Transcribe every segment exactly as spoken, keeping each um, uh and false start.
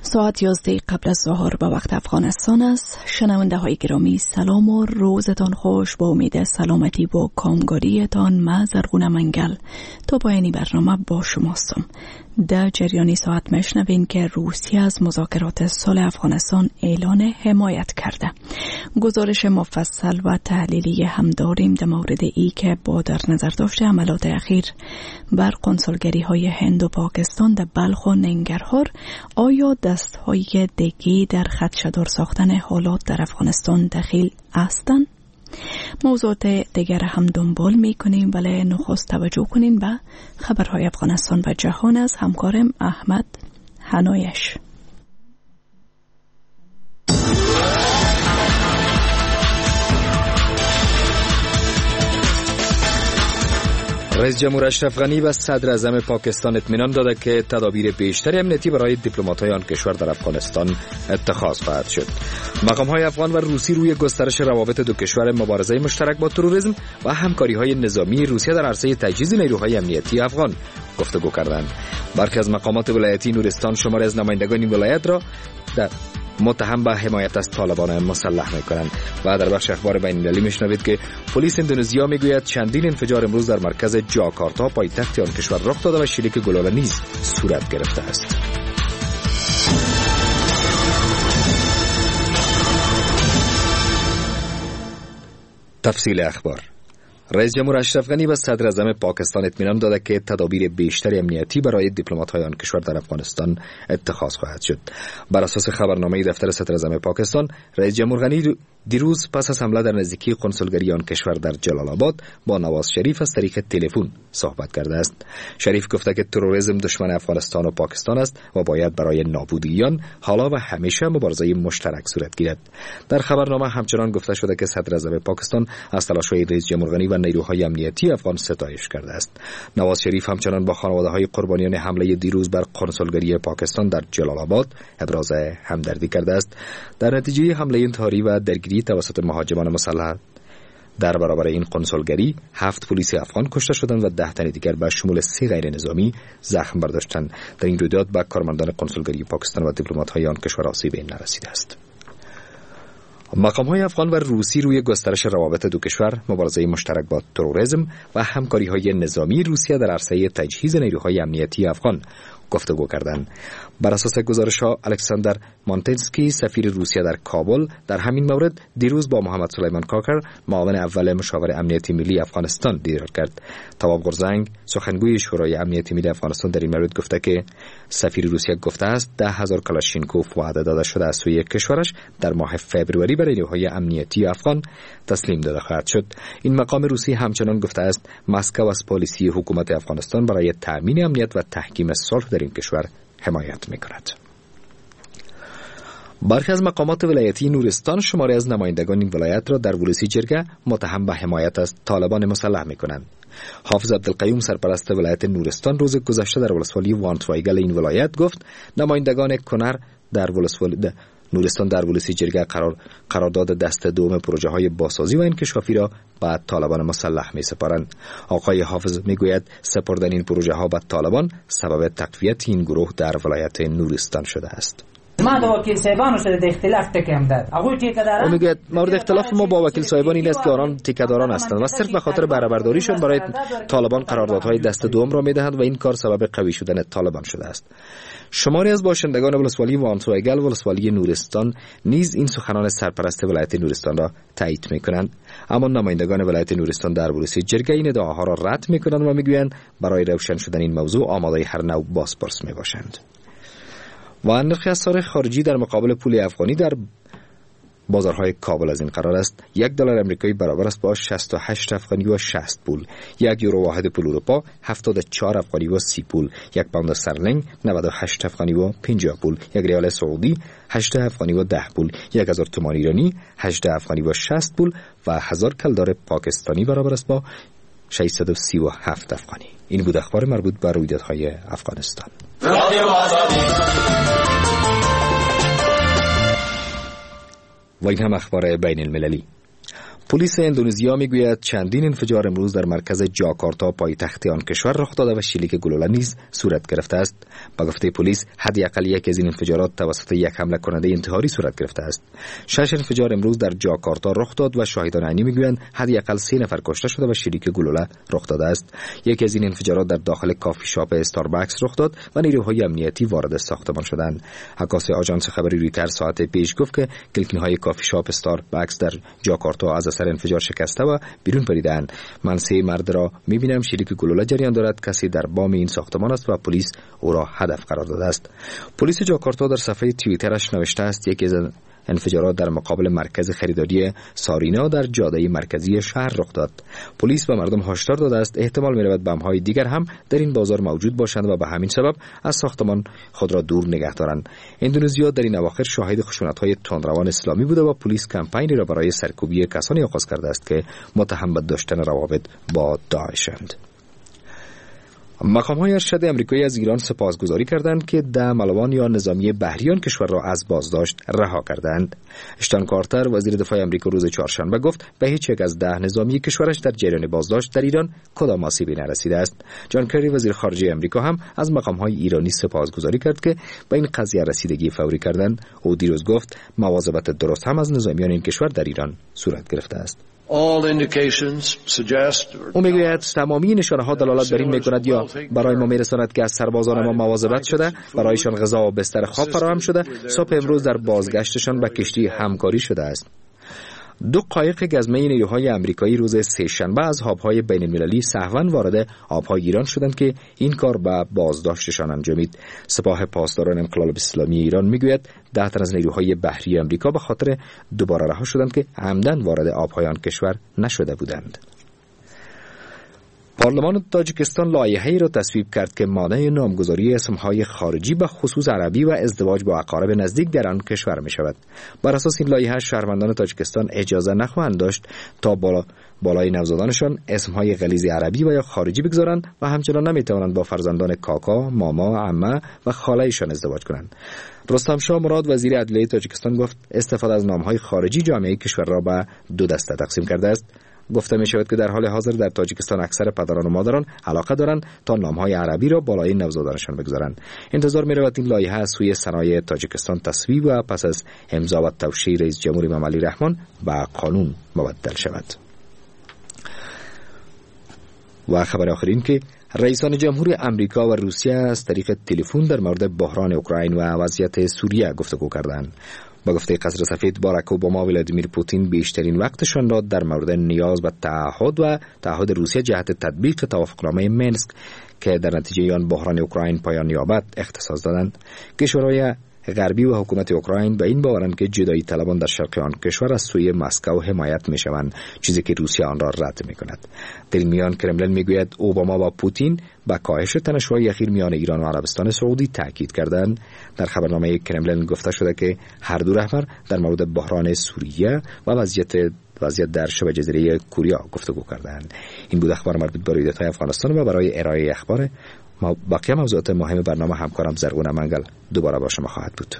ساعت یازده قبل از ظهر به وقت افغانستان است. شنونده های گرامی سلام و روزتان خوش. با امید سلامتی با کامگاریتان ما زرغون منگل تا پایانی برنامه با شماستم. در جریانی ساعت مشنوین که روسیه از مذاکرات صلح افغانستان اعلان حمایت کرده. گزارش مفصل و تحلیلی هم داریم در مورد ای که با در نظر داشته عملات اخیر بر قنصلگری های هند و پاکستان در بلخ و ننگرهار آیا دست های دگی در خدشه‌دار ساختن حالات در افغانستان دخیل هستند؟ موضوعات دیگر هم دنبال می کنیم، ولی نخست توجه کنیم به خبرهای افغانستان و جهان از همکارم احمد حنایش. رئیس جمهور اشرف غنی و صدر اعظم پاکستان اطمینان داده که تدابیر بیشتری امنیتی برای دیپلمات‌های آن کشور در افغانستان اتخاذ خواهد شد. مقام‌های افغان و روسی روی گسترش روابط دو کشور، مبارزه مشترک با تروریسم و همکاری‌های نظامی روسیه در عرصه تجهیز نیروهای امنیتی افغان گفتگو کردند. برخی از مقامات ولایتی نورستان شماری از نمایندگان این ولایت را در متهم به حمایت از طالبان مسلح می‌کنند. و در بخش اخبار بین‌المللی می‌شنوید که پلیس اندونزیا میگوید چندین انفجار امروز در مرکز جاکارتا پایتخت آن کشور رخ داده و شلیک گلوله نیز صورت گرفته است. تفصیل اخبار. رئیس جمهور اشرف غنی و صدر اعظم پاکستان اطمینان داده که تدابیر بیشتر امنیتی برای دیپلمات‌های آن کشور در افغانستان اتخاذ خواهد شد. بر اساس خبرنامه دفتر صدر اعظم پاکستان، رئیس جمهور غنی دیروز پس از حمله در نزدیکی قنصلگری آن کشور در جلال آباد با نواز شریف از طریق تلفن صحبت کرده است. شریف گفته که تروریسم دشمن افغانستان و پاکستان است و باید برای نابودی آن حالا و همیشه مبارزه مشترک صورت گیرد. در خبرنامه همچنان گفته شده که صدر اعظم پاکستان از تلاش‌های رئیس جمهور غنی و نیروهای امنیتی افغان ستایش کرده است. نواز شریف همچنان با خانواده‌های قربانیان حمله دیروز بر قنصلگری پاکستان در جلال آباد ابراز همدردی کرده است. در نتیجه حمله انتحاری و درگیری توسط مهاجمان مسلح در برابر این قنصلگری هفت پلیس افغان کشته شدند و ده تن دیگر به شمول سه غیر نظامی زخم برداشتند. در این رویداد به کارمندان قنصلگری پاکستان و دیپلمات‌های آن کشور آسیب نرسیده است. مقام‌های افغان و روسی روی گسترش روابط دو کشور، مبارزه مشترک با تروریسم و همکاری‌های نظامی روسیه در عرصه تجهیز نیروهای امنیتی افغان گفتگو کردند. بر اساس گزارش‌ها، الکساندر مانتنسکی سفیر روسیه در کابل در همین مورد دیروز با محمد سلیمان کاکر معاون اول مشاور امنیتی ملی افغانستان دیدار کرد. تواب قرزنگ سخنگوی شورای امنیتی ملی افغانستان در این مورد گفته که سفیر روسیه گفته است ده هزار کلاشینکوف وعده داده شده از سوی کشورش در ماه فوریه برای نیروهای امنیتی افغان تسلیم داده خواهد شد. این مقام روسی همچنان گفته است مسکو از پالیسی حکومت افغانستان برای تامین امنیت و تحکیم صلح در این کشور حمایت می‌کند. برخی از مقامات ولایتی نورستان شماری از نمایندگان این ولایت را در ولسی جرگه متهم به حمایت از طالبان مسلح می‌کنند. حافظ عبدالقیوم سرپرست ولایت نورستان روز گذشته در ولسوالی وانترایگل این ولایت گفت نمایندگان کنر در ولسوالی نورستان در ولسی جرگه قرار قرارداد دست دوم پروژه های بازسازی و انکشافی را به طالبان مسلح می سپارند. آقای حافظ می گوید سپردن این پروژه ها به طالبان سبب تقویت این گروه در ولایت نورستان شده است. ما با وکیل صاحبان سره د اختلاف ټکم ده. هغه ټیکداران او میگه مورد اختلاف ما با وکیل صاحبان این است که آنان ټیکداران هستند و صرف به خاطر برآورداریشان برای طالبان قراردادهای دست دوم را میدهند و این کار سبب قوی شدن طالبان شده است. شماری از باشندگان ولسوالی وانترایگل و ولسوالی نورستان نیز این سخنان سرپرست ولایت نورستان را تایید میکنند، اما نمایندگان ولایت نورستان در ولسی جرگه این ادعاها را رد میکنند و میگویند برای روشن شدن این موضوع آماده هر نوع بازپرس میباشند. و نرخ اسعار خارجی در مقابل پول افغانی در بازارهای کابل از این قرار است: یک دلار امریکایی برابر است با شصت و هشت افغانی و شصت پول، یک یورو واحد پول اروپا هفتاد و چهار افغانی و سی پول، یک پوند استرلینگ نود و هشت افغانی و پنجاه پول، یک ریال سعودی هجده افغانی و ده پول، یک هزار تومان ایرانی هجده افغانی و شصت پول و هزار کلدار پاکستانی برابر است با ششصد و سی و هفت افغانی. این بود اخبار مربوط به رویدادهای افغانستان. و این هم اخبار بین المللی. پلیس اندونزیا میگوید چندین انفجار امروز در مرکز جاکارتا پایتخت آن کشور رخ داده و شلیک گلوله نیز صورت گرفته است. با گفته پلیس حداقل یک از این انفجارات توسط یک حمله کننده انتحاری صورت گرفته است. شش انفجار امروز در جاکارتا رخ داد و شاهدان عینی میگویند حداقل سه نفر کشته شده و شلیک گلوله رخ داده است. یکی از این انفجارات در داخل کافی شاپ استاربکس رخ داد و نیروهای امنیتی وارد ساختمان شدند. عکاس آژانس خبری رویترز ساعت پیش گفت که کلکنهای کافی شاپ استاربکس در جاکارتا از اثر انفجار شکسته و بیرون پریدند. من سه مرد را میبینم شلیک گلوله جریان دارد. کسی در بام این ساختمان است و پلیس او را هدف قرار داده است. پلیس جاکارتا در صفحه توییترش نوشته است یکی از انفجارات در مقابل مرکز خریداری سارینا در جاده مرکزی شهر رخ داد. پلیس به مردم هشدار داده است احتمال می‌رود بم‌های دیگر هم در این بازار موجود باشند و به همین سبب از ساختمان خود را دور نگه دارند. اندونزیا در این اواخر شاهد خشونت‌های تندروان اسلامی بوده و پلیس کمپینی را برای سرکوبی کسانی آغاز کرده است که متهم به داشتن روابط با داعشند. مقام‌های ارشد آمریکایی از ایران سپاسگزاری کردند که ده ملوان یا نظامی بحریان کشور را از بازداشت رها کردند. اشتان کارتر وزیر دفاع آمریکا روز چهارشنبه گفت به هیچ یک از ده نظامی کشورش در جریان بازداشت در ایران کدام آسیبی نرسیده است. جان کری وزیر خارجه آمریکا هم از مقام‌های ایرانی سپاسگزاری کرد که به این قضیه رسیدگی فوری کردند. او دیروز گفت مواظبت درست هم از نظامیان این کشور در ایران صورت گرفته است. او میگوید تمامی نشانه‌ها دلالت بر این می‌کند یا برای ما می‌رساند که از سربازان ما مواظبت شده، برایشان غذا و بستر خواب فراهم شده، صبح امروز در بازگشتشان به کشتی همکاری شده است. دو قایق گزمه نیروهای آمریکایی روز سه‌شنبه از آب‌های بین‌المللی سهواً وارد آب‌های ایران شدند که این کار به بازداشتشان انجامید. سپاه پاسداران انقلاب اسلامی ایران میگوید ده تن از نیروهای بحری آمریکا به خاطر دوباره رها شدند که عمدن وارد آب‌های آن کشور نشده بودند. پارلمان تاجیکستان لایحه‌ای را تصویب کرد که مانع نامگذاری اسمهای خارجی به خصوص عربی و ازدواج با اقارب نزدیک در آن کشور می شود. بر اساس این لایحه شهروندان تاجیکستان اجازه نخواهند داشت تا بالا بالای نوزادانشان اسمهای غلیظ عربی و یا خارجی بگذارند و همچنان نمی توانند با فرزندان کاکا، ماما، عمه و خاله‌ایشان ازدواج کنند. رستم شاه مراد وزیر عدلیه تاجیکستان گفت استفاده از نامهای خارجی جامعه کشور را به دو دسته تقسیم کرده است. گفته می شود که در حال حاضر در تاجیکستان اکثر پدران و مادران علاقه دارند تا نامهای عربی را بالای نوزادانشان بگذارند. انتظار می رود این لایحه از سوی صنایع تاجیکستان تصویب و پس از امضا و توشیح رئیس جمهور مملی رحمان به قانون مبدل شود. و خبر آخر این که رئیسان جمهور امریکا و روسیه از طریق تلفن در مورد بحران اوکراین و وضعیت سوریه گفتگو کردند. با گفته قصر سفید باراک اوباما و ولادیمیر پوتین بیشترین وقتشان را در مورد نیاز به تعهد و تعهد روسیه جهت تطبیق توافقنامه منسک که در نتیجه آن بحران اوکراین پایان یابد اختصاص دادند. کشورهای غربی و حکومت اوکراین به این باورند که جدایی طلبان در شرق آن کشور از سوی مسکو حمایت میشوند، چیزی که روسیه آن را رد میکند. در این میان کرملن میگوید اوباما و پوتین با کاهش تنش‌های اخیر میان ایران و عربستان سعودی تاکید کردند. در خبرنامه کرملن گفته شده که هر دو رهبر در مورد بحران سوریه و وضعیت وضعیت در شبه جزیره کوریا گفتگو کردند. این بود اخبار مربوط به رویدادهای افغانستان و برای ارائه اخبار ما بقیه موضوعات مهم برنامه همکارم زرغون منگل دوباره با شما خواهد بود.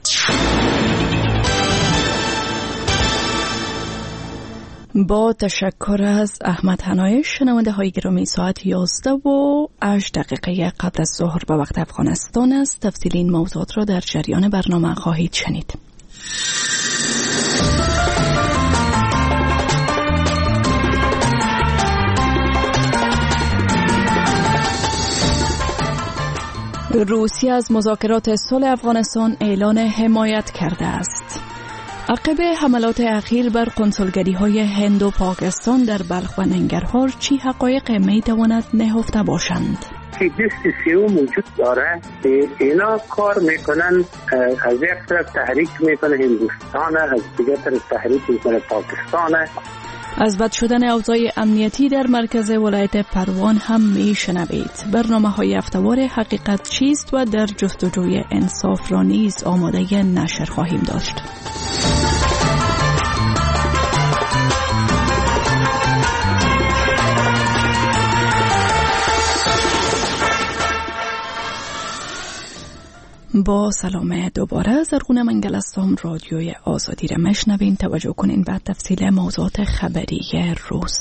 با تشکر از احمد حنایش. شنونده های گرامی، ساعت یازده و هشت دقیقه قبل از ظهر به وقت افغانستان است. تفصیل این موضوعات را در جریان برنامه خواهید شنید. روسیه از مذاکرات صلح افغانستان اعلان حمایت کرده است. عقب حملات اخیر بر کنسولگری‌های هند و پاکستان در بلخ و ننگرهار چی حقایق می‌تواند نهفته باشند؟ که دست سیو موجود داره که اینا کار میکنن، از یک طرف تحریک میکنه هندوستان، از دیگر طرف تحریک میکنه پاکستان. از بد شدن اوضاع امنیتی در مرکز ولایت پروان هم میشنوید. برنامه های هفته‌وار حقیقت چیست و در جستجوی انصاف را نیز آماده نشر خواهیم داشت. با سلام دوباره زرغون منگل هستم. رادیوی آزادی را مشنوین. توجه کنین به تفصیل موضوعات خبری روز.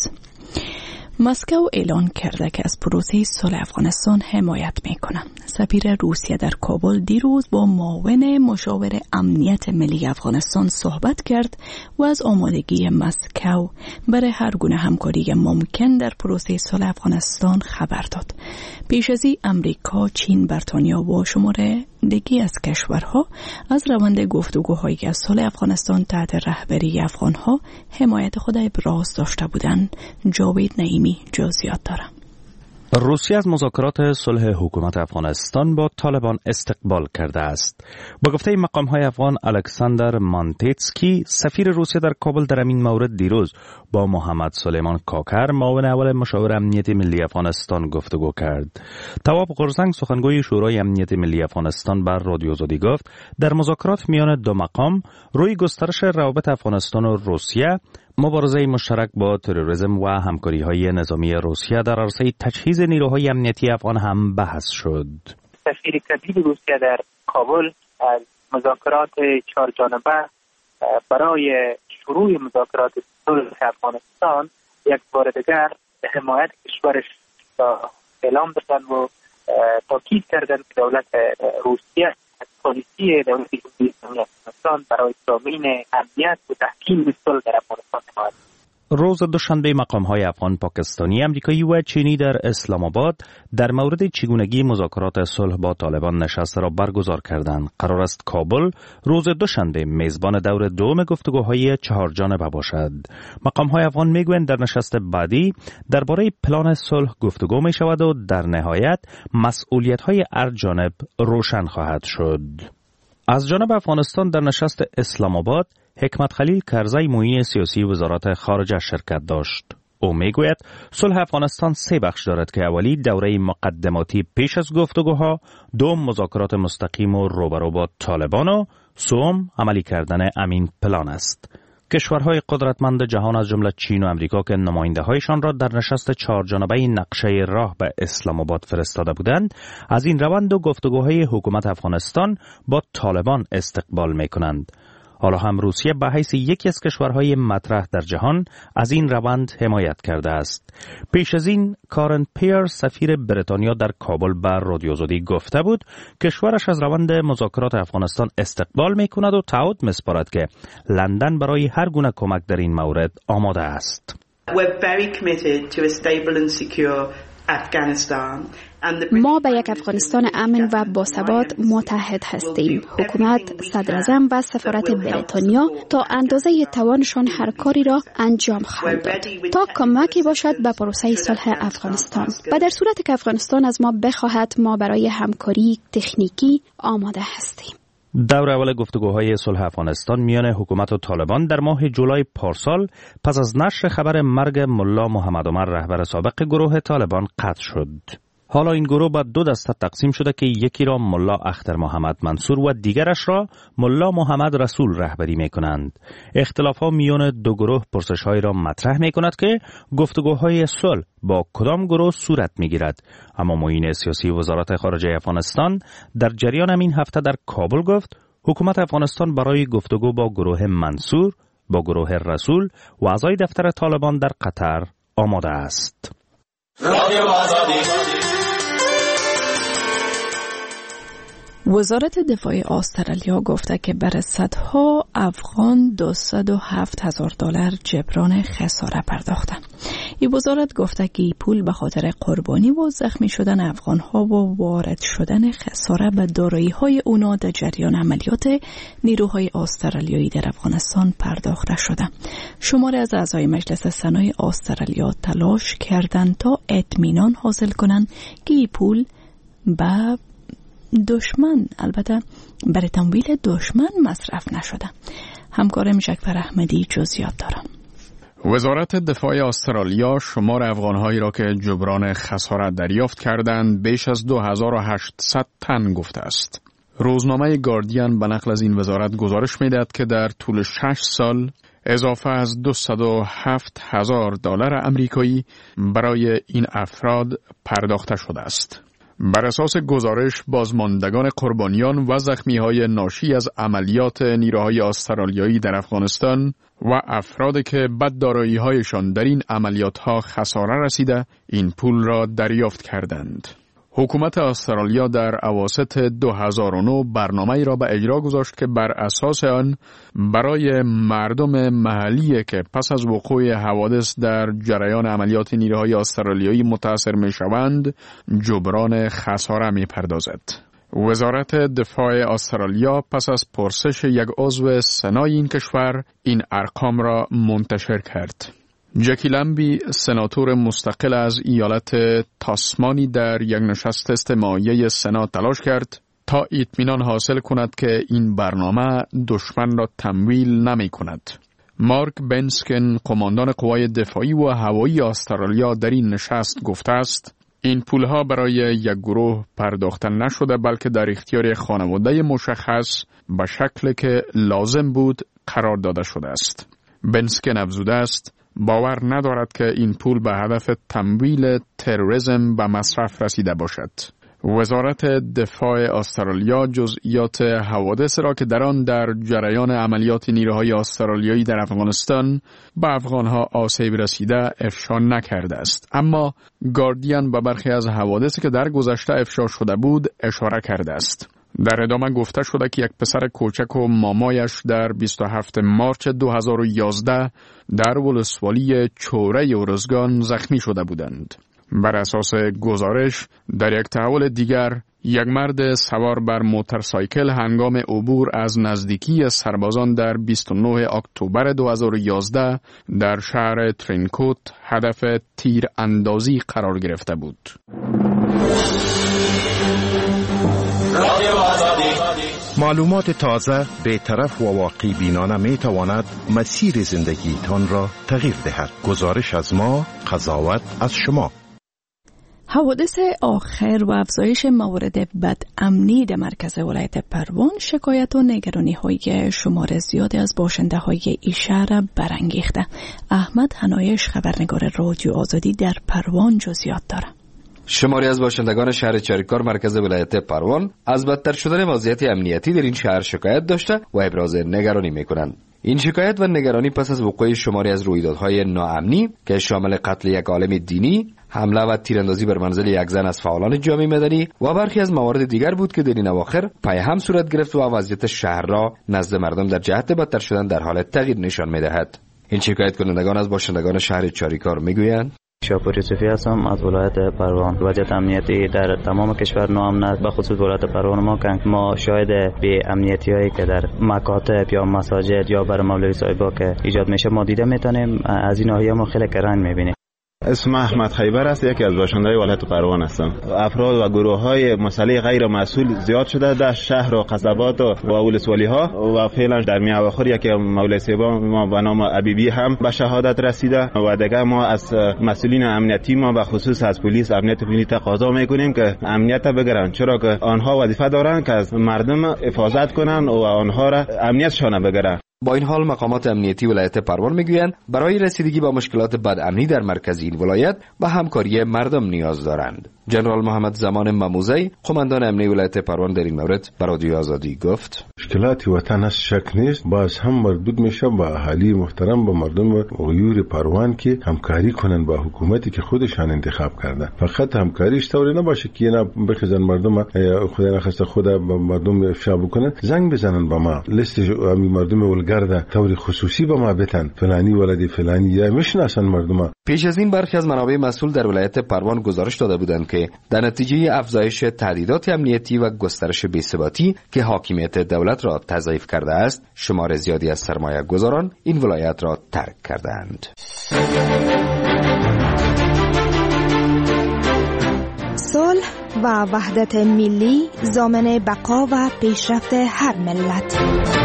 مسکو اعلان کرده که از پروسه صلح افغانستان حمایت میکنه. سفیر روسیه در کابل دیروز با معاون مشاور امنیت ملی افغانستان صحبت کرد و از آمادگی مسکو برای هر گونه همکاری ممکن در پروسه صلح افغانستان خبر داد. پیش از این امریکا، چین، بریتانیا و شماره دیگی از کشورها از روند گفتگوهای صلح افغانستان تحت رهبری افغانها حمایت خود ابراز داشته بودند. جاوید نعیمی جزئیات دارد. روسیه از مذاکرات صلح حکومت افغانستان با طالبان استقبال کرده است. با گفته مقام‌های افغان، الکساندر مانتیتسکی سفیر روسیه در کابل در این مورد دیروز با محمد سلیمان کاکر معاون اول مشاور امنیت ملی افغانستان گفتگو کرد. تواب قرزنگ سخنگوی شورای امنیت ملی افغانستان بر رادیو آزادی گفت در مذاکرات میان دو مقام روی گسترش روابط افغانستان و روسیه، مبارزه مشترک با تروریسم و همکاری‌های نظامی روسیه در عرصه تجهیز نیروهای امنیتی افغان هم بحث شد. سفیر کبیر روسیه در کابل از مذاکرات چهار جانبه برای شروع مذاکرات صلح افغانستان یک بار دیگر حمایت کشورش را اعلام دادند و تاکید کردند که دولت روسیه پالیسی دولت جمهوری اسلامی افغانستان برای تامین امنیت و تحکیم صلح در افغانستان حمایت. روز دوشنبه مقام‌های افغان، پاکستانی، امریکایی و چینی در اسلام آباد در مورد چگونگی مذاکرات صلح با طالبان نشست را برگزار کردند. قرار است کابل روز دوشنبه میزبان دور دوم گفتگوهای چهار جانبه باشد. مقام‌های افغان میگویند در نشست بعدی درباره پلان صلح گفتگو می شود و در نهایت مسئولیت‌های هر جانب روشن خواهد شد. از جانب افغانستان در نشست اسلام آباد حکمت خلیل کرزی، معین سیاسی وزارت خارجه شرکت داشت. او میگوید صلح افغانستان سه بخش دارد که اولی دوره مقدماتی پیش از گفتگوها، دوم مذاکرات مستقیم و روبرو با طالبان و سوم عملی کردن امین پلان است. کشورهای قدرتمند جهان از جمله چین و امریکا که نماینده‌هایشان را در نشست چهار جانبه نقشه راه به اسلام آباد فرستاده بودند، از این روند و گفتگوهای حکومت افغانستان با طالبان استقبال می‌کنند. حالا هم روسیه به حیث یکی از کشورهای مطرح در جهان از این روند حمایت کرده است. پیش از این کارن پیر سفیر بریتانیا در کابل بر رادیو آزادی گفته بود کشورش از روند مذاکرات افغانستان استقبال می کند و تعهد می‌سپارد که لندن برای هر گونه کمک در این مورد آماده است. We're very committed to a stable and secure Afghanistan. ما به یک افغانستان امن و باثبات متحد هستیم. حکومت، صدراعظم و سفارت بریتانیا تا اندازه توانشان هر کاری را انجام خواهند داد تا کمکی باشد به پروسه صلح افغانستان. و در صورتی که افغانستان از ما بخواهد، ما برای همکاری تکنیکی آماده هستیم. دور اول گفتگوهای صلح افغانستان میان حکومت و طالبان در ماه جولای پارسال پس از نشر خبر مرگ ملا محمد عمر رهبر سابق گروه طالبان قطع شد. حالا این گروه به دو دسته تقسیم شده که یکی را ملا اختر محمد منصور و دیگرش را ملا محمد رسول رهبری می کنند. اختلاف ها میان دو گروه پرسش های را مطرح می کند که گفتگوهای صلح با کدام گروه صورت می گیرد. اما معین سیاسی وزارت خارجه افغانستان در جریان همین هفته در کابل گفت حکومت افغانستان برای گفتگو با گروه منصور، با گروه رسول و اعضای دفتر طالبان در قطر آماده است. وزارت دفاع استرالیا گفته که بر صدها افغان دویست و هفت هزار دلار جبران خساره پرداخته. این وزارت گفته که این پول به خاطر قربانی و زخمی شدن افغانها و وارد شدن خساره به دارایی‌های اونا در جریان عملیات نیروهای استرالیایی در افغانستان پرداخته شده. شماری از اعضای مجلس سنای استرالیا تلاش کردند تا اطمینان حاصل کنند که این پول به دشمن، البته برای تمویل دشمن مصرف نشده. همکارم جعفر احمدی جزئیات دارم. وزارت دفاع استرالیا شمار افغانهایی را که جبران خسارت دریافت کردند بیش از دو هزار و هشتصد تن گفته است. روزنامه گاردین به نقل از این وزارت گزارش می‌دهد که در طول شش سال اضافه از دویست و هفت هزار دلار آمریکایی برای این افراد پرداخته شده است. بر اساس گزارش بازماندگان قربانیان و زخمی‌های ناشی از عملیات نیروهای استرالیایی در افغانستان و افرادی که بددارایی‌هایشان در این عملیات‌ها خساره رسیده این پول را دریافت کردند. حکومت استرالیا در اواسط دو هزار و نه برنامه‌ای را به اجرا گذاشت که بر اساس آن برای مردم محلی که پس از وقوع حوادث در جریان عملیات نیروهای استرالیایی متاثر می‌شوند جبران خساره می‌پردازد. وزارت دفاع استرالیا پس از پرسش یک عضو سنای این کشور این ارقام را منتشر کرد. جکی لمبی سناتور مستقل از ایالت تاسمانی در یک نشست استماعی سنا تلاش کرد تا اطمینان حاصل کند که این برنامه دشمن را تمویل نمی کند. مارک بنسکن قماندان قوای دفاعی و هوایی استرالیا در این نشست گفته است این پولها برای یک گروه پرداخته نشده بلکه در اختیار خانواده مشخص به شکلی که لازم بود قرار داده شده است. بنسکن افزوده است باور ندارد که این پول به هدف تمویل تروریسم به مصرف رسیده باشد. وزارت دفاع استرالیا جزئیات حوادث را که در آن در جریان عملیات نیروهای استرالیایی در افغانستان به افغانها آسیب رسیده افشا نکرده است، اما گاردین به برخی از حوادثی که در گذشته افشا شده بود اشاره کرده است. در ادامه گفته شده که یک پسر کوچک و مامایش در بیست و هفتم مارچ دو هزار و یازده در ولسوالی چوره ارزگان زخمی شده بودند. بر اساس گزارش در یک تحول دیگر یک مرد سوار بر موتورسایکل هنگام عبور از نزدیکی سربازان در بیست و نه اکتبر دو هزار و یازده در شهر ترینکوت هدف تیر اندازی قرار گرفته بود. معلومات تازه بی‌طرف و واقعی بینانه می تواند مسیر زندگی تان را تغییر دهد. گزارش از ما، قضاوت از شما. حوادث آخر و افزایش موارد بدامنی در مرکز ولایت پروان شکایت و نگرانی های شمار زیادی از باشنده های این شهر برانگیخته. احمد حنایش خبرنگار رادیو آزادی در پروان جزئیات داره. شماری از باشندگان شهر چاریکار مرکز ولایت پروان از بدتر شدن وضعیت امنیتی در این شهر شکایت داشته و ابراز نگرانی میکنند. این شکایت و نگرانی پس از وقوع شماری از رویدادهای ناامنی که شامل قتل یک عالم دینی، حمله و تیراندازی بر منزل یک زن از فعالان جامعه مدنی و برخی از موارد دیگر بود که در این اواخر پای هم صورت گرفت و وضعیت شهر را نزد مردم در جهت بدتر شدن در حال تغییر نشان میدهد. این شکایت کنندگان از باشندگان شهر چاریکار میگویند: شاپور یوسفی هستم از ولایت پروان. وضعیت امنیتی در تمام کشور ناامن است، به خصوص ولایت پروان ما که ما شاهد به امنیتی هایی که در مکاتب یا مساجد یا بر مولوی صاحبا که ایجاد میشه ما دیده میتونیم. از این ناحیه ما خیلی کرنج میبینیم. اسم احمد خیبر است، یکی از باشندگان ولایت پروان هستم. افراد و گروه های مسلح غیر مسئول زیاد شده در شهر و قصبات و ولسوالی ها و فعلا در میان اواخر یکی مولوی صاحبا ما به نام عبیبی هم به شهادت رسیده و دیگه ما از مسئولین امنیتی ما به خصوص از پلیس امنیت ملی تقاضا میکنیم که امنیت بگیرن، چرا که آنها وظیفه دارن که از مردم حفاظت کنن و آنها را امنیتشان بگیرن. با این حال مقامات امنیتی ولایت پروان میگویند برای رسیدگی با مشکلات بدامنی در مرکز این ولایت به همکاری مردم نیاز دارند. جنرال محمد زمان مموزی قماندان امنیتی ولایت پروان در این مورد به رادیو آزادی گفت: مشکلات وطن است شک نیست، باز هم مردود میشه با اهالی محترم با مردم غیور پروان که همکاری کنن با حکومتی که خودشان انتخاب کردن. فقط همکاریش طوری نباشه که اینا بخزن مردم خدا نخواسته خدا با مردم افشا بکنن، زنگ بزنن با ما، لیست مردم ولگرد طوری خصوصی با ما بتن، فلانی ولدی فلانی یا میشناسن مردم. پیش از این برخی از منابع مسئول در ولایت پروان گزارش داده بودند که در نتیجه افزایش تهدیدات امنیتی و گسترش بی‌ثباتی که حاکمیت دولت را تضعیف کرده است، شمار زیادی از سرمایه گذاران این ولایت را ترک کردند. صلح و وحدت ملی ضامن بقا و پیشرفت هر ملت.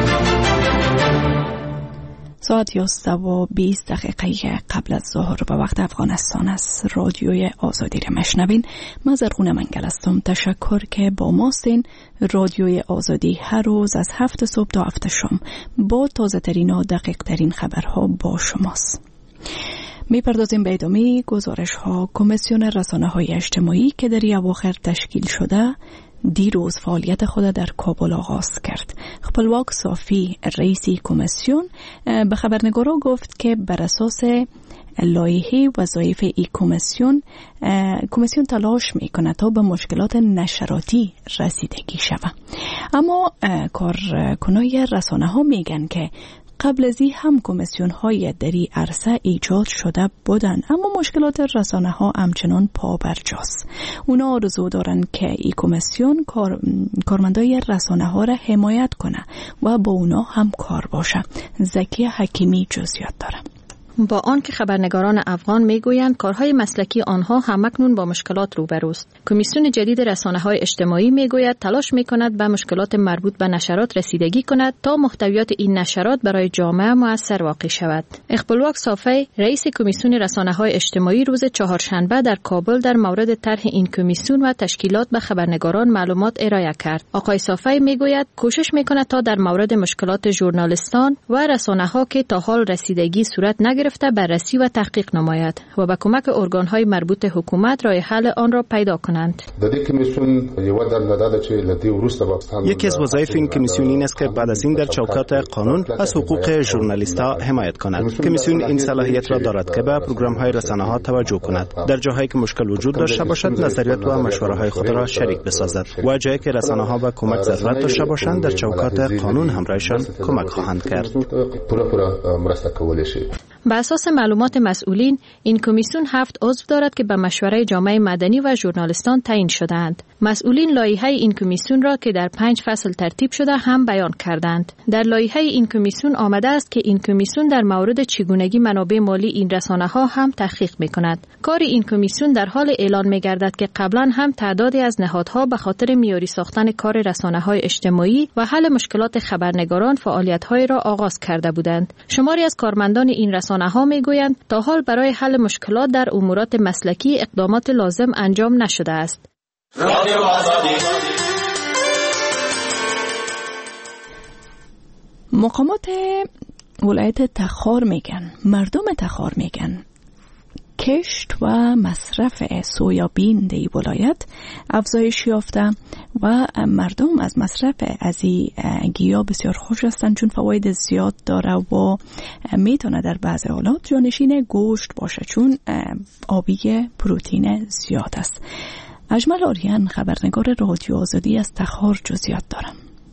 ساعت یازده و بیست دقیقه قبل از ظهر به وقت افغانستان است. رادیوی آزادی را مشنوین. من زرغونه منگل هستم. تشکر که با ماستین. رادیوی آزادی هر روز از هفت صبح تا هفت شام با تازه ترین و دقیق ترین خبرها با شماست. میپردازیم به ادامه گزارش ها. کمیسیون رسانه های اجتماعی که در اواخر تشکیل شده دیروز فعالیت خود در کابل آغاز کرد. خپلواک صافی رئیس کمیسیون به خبرنگارا گفت که بر اساس لایحه وظایف ای کمیسیون کمیسیون تلاش میکنه تا به مشکلات نشراتی رسیدگی شود. اما کارکنای رسانه ها میگن که قبل از این هم کمیسیون های در این عرصه ایجاد شده بودن، اما مشکلات رسانه ها همچنان پابرجاست. اونا آرزو دارن که این کمیسیون کار، کارمندای رسانه ها را حمایت کنه و با اونا هم کار باشه. زکی حکیمی جزئیات داره. با آن که خبرنگاران افغان میگویند کارهای مسلکی آنها همکنون با مشکلات روبروست. کمیسیون جدید رسانه‌های اجتماعی میگوید تلاش میکند به مشکلات مربوط به نشرات رسیدگی کند تا محتویات این نشرات برای جامعه مؤثر واقع شود. خپلواک صافی رئیس کمیسیون رسانه‌های اجتماعی روز چهارشنبه در کابل در مورد طرح این کمیسیون و تشکیلات به خبرنگاران معلومات ارائه کرد. آقای صافی میگوید کوشش میکند تا در مورد مشکلات ژورنالیستان و رسانه‌ها که تا حال رسیدگی صورت نگرفته بررسی و تحقیق نماید و با کمک ارگان‌های مربوط حکومت راه حل آن را پیدا کنند. یکی از وظایف این کمیسیون این است که بعد از این در چوکات قانون از حقوق ژورنالیست‌ها حمایت کند. کمیسیون این صلاحیت را دارد که به پروگرام‌های رسانه‌ها توجه کند. در جاهایی که مشکل وجود داشته باشد نظریات و مشوره‌های خود را شریک بسازد و جایی که رسانه‌ها به کمک ضرورت داشته باشند در چوکات قانون همراهشان کمک خواهند کرد. بر اساس معلومات مسئولین، این کمیسیون هفت عضو دارد که به مشوره جامعه مدنی و ژورنالیستان تعیین شده‌اند. مسئولین لایحه این کمیسیون را که در پنج فصل ترتیب شده هم بیان کردند. در لایحه این کمیسیون آمده است که این کمیسیون در مورد چگونگی منابع مالی این رسانه‌ها هم تحقیق می‌کند. کار این کمیسیون در حال اعلان می‌گردد که قبلا هم تعدادی از نهادها به خاطر معیاری ساختن کار رسانه‌های اجتماعی و حل مشکلات خبرنگاران فعالیت‌های را آغاز کرده بودند. شماری از کارمندان این رسانه‌ها می‌گویند تا حال برای حل مشکلات در امورات مسلکی اقدامات لازم انجام نشده است. مقامات ولایت تخار میگن، مردم تخار میگن کشت و مصرف سویابین در ولایت افزایش یافته و مردم از مصرف از این گیاه بسیار خوش هستند چون فواید زیاد داره و میتونه در بعضی حالات جانشین گوشت باشه چون آبی پروتئین زیاد است. اجمل آریان خبرنگار رادیو آزادی از تخار جزئیات دارم.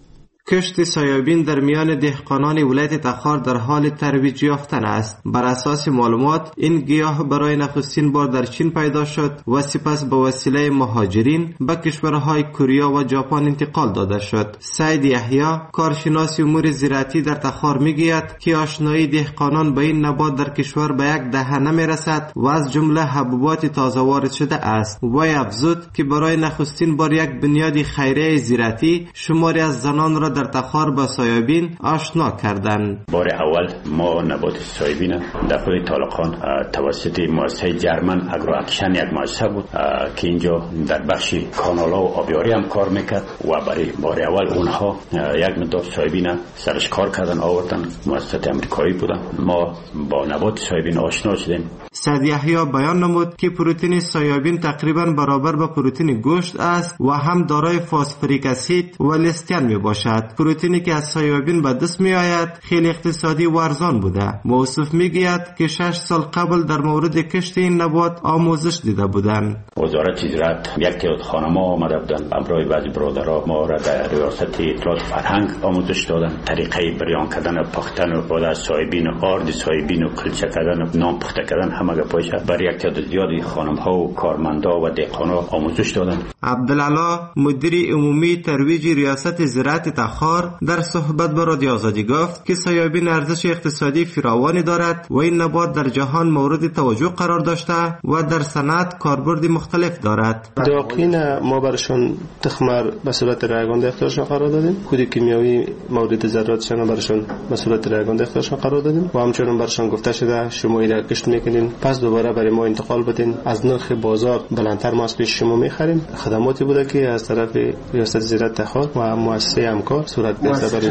کشت سویابین در میان دهقانان ولایت تخار در حال ترویج یافتن است. بر اساس معلومات این گیاه برای نخستین بار در چین پیدا شد و سپس به وسیله مهاجرین به کشورهای کره و ژاپن انتقال داده شد. سید یحیی کارشناس امور زراعتی در تخار میگوید که آشنایی دهقانان به این نبات در کشور به یک دهه نمیرسد و از جمله حبوبات تازه وارد شده است. وی افزود که برای نخستین بار یک بنیاد خیریه زراعتی شماری از زنان را در تخار با سویابین آشنا کردند. بار اول ما نبات سویابین داخل طالقان توسط مؤسسه جرمن اگرو اکشن یک مؤسسه بود که اینجا در بخش کانال‌ها و آبیاری هم کار میکرد و برای بار اول اونها یک مقدار سویابین سرش کار کردن آوردن. مؤسسه امریکایی بودن. ما با نبات سویابین آشنا شدیم. سید یحیی بیان نمود که پروتئین سویابین تقریبا برابر با پروتئین گوشت است و هم دارای فسفوریک اسید و لیستین می باشد. پروتئینی که از سویابین به دست می آید خیلی اقتصادی و ارزان بوده. موصوف می گوید که شش سال قبل در مورد کشت این نبات آموزش دیده بودند. وزارت زراعت یک تعداد خانم‌ها آمده بودند. همراه بعضی برادرها ما را در ریاست اطلاعات فرهنگ آموزش دادند. طریقه بریان کردن و پختن و بعد از سویابین و آرد سویابین و کلچه کردن و نان پخته کردن همه گپایش برای یک تعداد زیادی خانم‌ها و کارمندا و دهقانا آموزش دادند. عبدالعلا مدیر عمومی ترویج ریاست زراعت تخار در صحبت با رادیو آزادی گفت که سویابین ارزش اقتصادی فراوانی دارد و این نبات در جهان مورد توجه قرار داشته و در صنعت کاربرد مختلف دارد. داقین ما برشان تخمر به صورت رایگان اختیارشان قرار دادیم. کود کیمیاوی مورد ذراتشان برشان به صورت رایگان اختیارشان قرار دادیم و همچنین برشان گفته شده شما این کشت میکنین پس دوباره برای ما انتقال بدین از نرخ بازار بلندتر ما از پیش شما میخریم. خدماتی بوده که از طرف ریاست زراعت تخار و مؤسسه همکار صورت گرفته.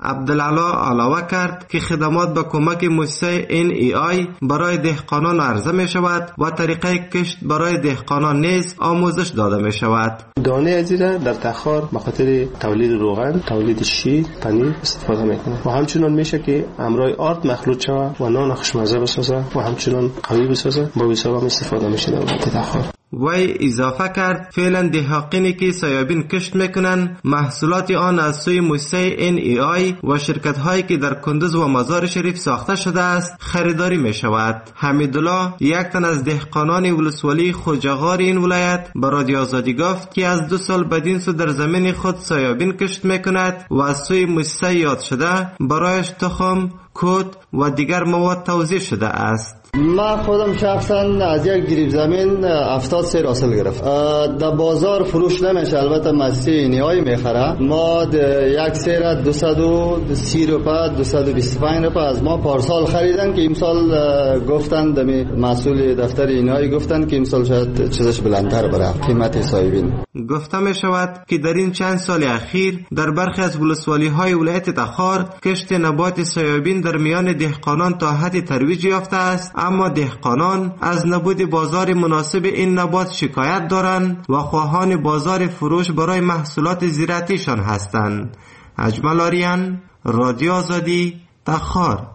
عبدالعلا علاوه کرد که خدمات به کمک مؤسسه ان ای آی برای دهقانان عرضه می شود و طریقه کشت برای دهقانان نیز آموزش داده می شود. دانه ازیره در تخار به خاطر تولید روغن، تولید شیر، پنیر استفاده میکنه و همچنان میشه که امرای آرد مخلوط شود و نان خوشمزه بسازه و همچنان قوی بسازه. با وسام استفاده میشه در تخار. وی اضافه کرد فعلا دهقانی که سویابین کشت میکنن محصولات آن از سوی مؤسسه ان ای آی و شرکت هایی که در کندوز و مزار شریف ساخته شده است خریداری می شود. حمیدالله یک تن از دهقانان ولسوالی خوجغار این ولایت به رادیو آزادی گفت که از دو سال بدین سو در زمین خود سویابین کشت میکند و از سوی مؤسسه یاد شده برایش تخم، کود و دیگر مواد توزیع شده است. من خودم شخصا از یک گریب زمین هفتاد سیر حاصل گرفت. در بازار فروش نمیشه، البته مسی نیایی میخره. ما یک سیر دویست و سی روپه دویست و بیست و پنج روپه از ما پارسال خریدن که امسال گفتن دمی مسئول دفتر اینایی گفتن که امسال شاید چیزش بلندتر بره قیمت سویابین. گفته می شود که در این چند سال اخیر در برخی از ولسوالی های ولایت تخار کشت نبات سویابین در میان دهقانان تا حد ترویج یافته است، اما دهقانان از نبود بازار مناسب این نبات شکایت دارند و خواهان بازار فروش برای محصولات زراعتیشان هستند. اجمل آریان، رادیو آزادی، تخار.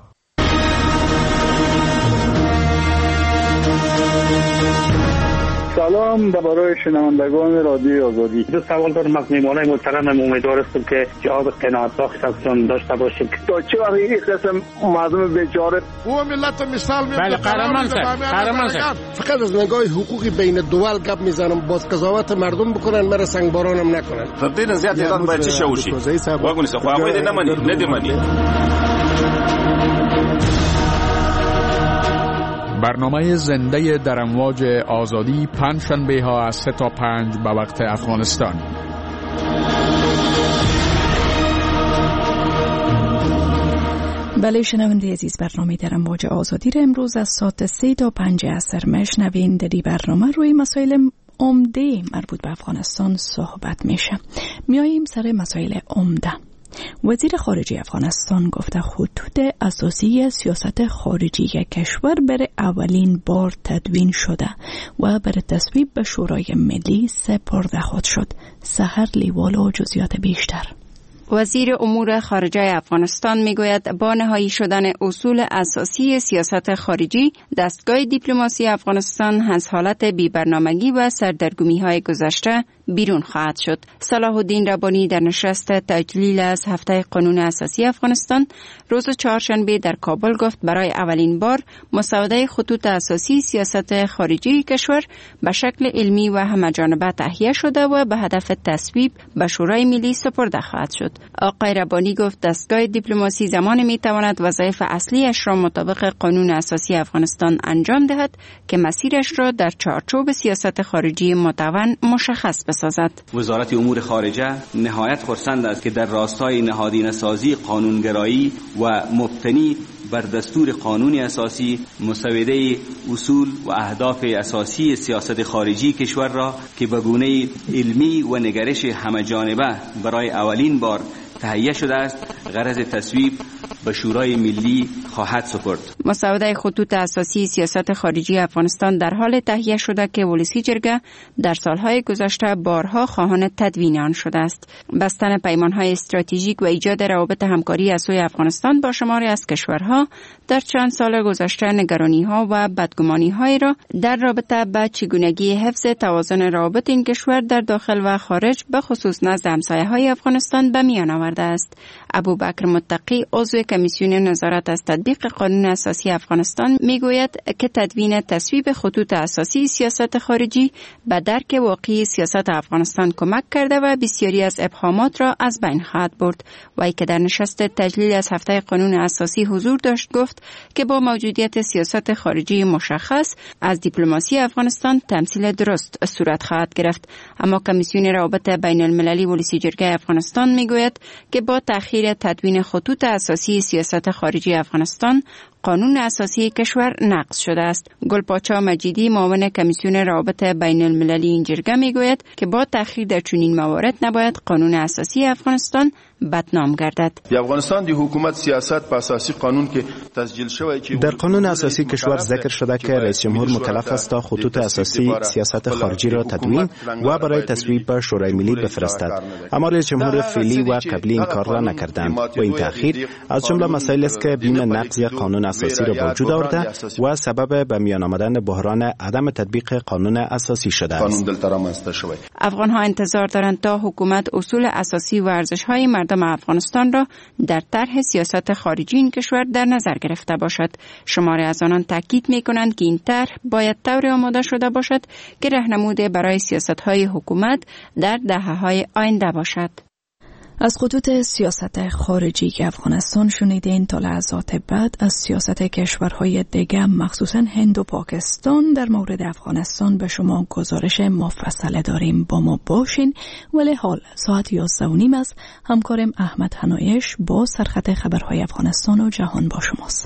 سلام برای شنوندگان رادیو آزادی. دو سوال دارم از میهمانای محترم. امیدوار هستم که جواب قناعت بخشتون داشته باشیم. تا چه وقت این قسم مردم بیچاره او ملت مثال می بله قهرمان سر قهرمان سر فقط از نگاه حقوقی بین دول گپ میزنم، باز قضاوت مردم بکنن، مرا سنگ بارانم نکنن. تبدیل زیاد ایران باید چه شوشی واگونی سه خو باید نمانی ندمانی. برنامه زنده در امواج آزادی پنج شنبه ها از سه تا پنج به وقت افغانستان. بله شنونده عزیز، برنامه در امواج آزادی را امروز از ساعت سه تا پنج عصر میشنوین. در این برنامه روی مسائل عمده مربوط به افغانستان صحبت میشه. میاییم سر مسائل عمده. وزیر خارجه افغانستان گفته خطوط اساسی سیاست خارجی کشور برای اولین بار تدوین شده و برای تصویب به شورای ملی سپرده خود شد. سحر لیوالا و جزئیات بیشتر. وزیر امور خارجه افغانستان میگوید با نهایی شدن اصول اساسی سیاست خارجی، دستگاه دیپلماسی افغانستان از حالت بی‌برنامگی و سردرگمی‌های گذشته بیرون خواهد شد. صلاح الدین ربانی در نشست تجلیل از هفته قانون اساسی افغانستان روز چهارشنبه در کابل گفت برای اولین بار مسوده خطوط اساسی سیاست خارجی کشور به شکل علمی و همه‌جانبه تهیه شده و به هدف تصویب به شورای ملی سپرده خواهد شد. آقای ربانی گفت دستگاه دیپلماسی زمان میتواند وظایف اصلیش را مطابق قانون اساسی افغانستان انجام دهد که مسیرش را در چارچوب سیاست خارجی متون مشخص بسازد. وزارت امور خارجه نهایت خرسند است که در راستای نهادینه سازی قانونگرایی و مبتنی بر دستور قانون اساسی مسوده اصول و اهداف اساسی سیاست خارجی کشور را که به گونه علمی و نگرش همه‌جانبه برای اولین بار تهیه شده است غرض تصویب به شورای ملی خواهد سپرد. مسوده خطوط اساسی سیاست خارجی افغانستان در حال تهیه شده که ولسی جرگه در سالهای گذشته بارها خواهان تدوین آن شده است. بستن پیمانهای استراتژیک و ایجاد روابط همکاری از سوی افغانستان با شماری از کشورها در چند سال گذشته نگرانی‌ها و بدگمانی‌های را در رابطه با چگونگی حفظ توازن روابط این کشور در داخل و خارج به خصوص نزد همسایه‌های افغانستان به میان آورده است. ابوبکر متقی عضو کمیسیون نظارت از تطبیق قانون اساسی افغانستان میگوید که تدوین تصویب خطوط اساسی سیاست خارجی به درک واقعی سیاست افغانستان کمک کرده و بسیاری از ابهامات را از بین خواهد برد. وی که در نشست تجلیل از هفته قانون اساسی حضور داشت گفت که با موجودیت سیاست خارجی مشخص از دیپلماسی افغانستان تمثیل درست صورت خواهد گرفت. اما کمیسیون روابط بین المللی ولسی جرگه افغانستان میگوید که با تأخیر تدوین خطوط اساسی سیاست خارجی افغانستان قانون اساسی کشور نقض شده است. گلپاچا مجیدی معاون کمیسیون روابط بین المللی این جرگه میگوید که با تأخیر در چنین موارد نباید قانون اساسی افغانستان بدنام گردد. افغانستان دی حکومت سیاست په اساسی قانون کې تسجیل شوی چې در قانون اساسی کشور ذکر شده که رئیس جمهور مکلف است تا خطوط اساسی سیاست خارجی را تدوین و برای تصویب به شورای ملی بفرستد، اما رئیس جمهور فعلی و قبلی این کار را نکردند و این تأخیر از جمله مسائل است که بیم نقض قانون اساسی را به وجود آورده و سبب به میان آمدن بحران عدم تطبیق قانون اساسی شده است. افغان ها انتظار دارند تا حکومت اصول اساسی و ارزش های مردم افغانستان را در طرح سیاست خارجی این کشور در نظر گرفته باشد. شماری از آنان تاکید می کنند که این طرح باید طوری آماده شده باشد که راهنمود برای سیاست های حکومت در دهه‌های آینده باشد. از خطوط سیاست خارجی افغانستان شنیدین تا لحظات بعد از سیاست کشورهای دیگر مخصوصا هند و پاکستان در مورد افغانستان به شما گزارش مفصل داریم. با ما باشین. ولی حال ساعت یازده و نیم است. همکارم احمد حنایش با سرخط خبرهای افغانستان و جهان با شماست.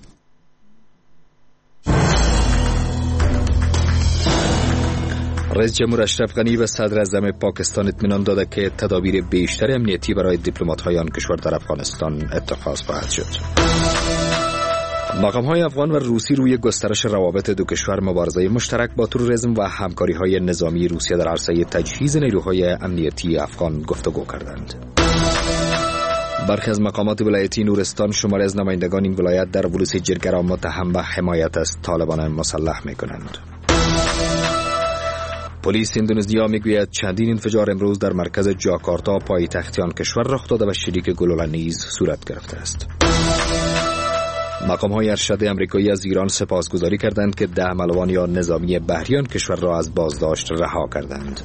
رئیس جمهور اشرف غنی و صدر اعظم پاکستان اطمینان داده که تدابیر بیشتر امنیتی برای دیپلمات‌های آن کشور در افغانستان اتخاذ خواهد شد. مقام‌های افغان و روسی روی گسترش روابط دو کشور مبارزه مشترک با تروریسم و همکاری‌های نظامی روسیه در عرصه تجهیز نیروهای امنیتی افغان گفتگو کردند. برخی از مقامات ولایتی نورستان شماری از نمایندگان این ولایت در ولوس جرگه را متهم به حمایت از طالبان مسلح می‌کنند. پلیس اندونزیا میگوید چندین انفجار امروز در مرکز جاکارتا پایتخت آن کشور رخ داده و شلیک گلوله نیز صورت گرفته است. مقام‌های ارشد آمریکایی از ایران سپاسگزاری کردند که ده ملوان یا نظامی بحری آن کشور را از بازداشت رها کردند.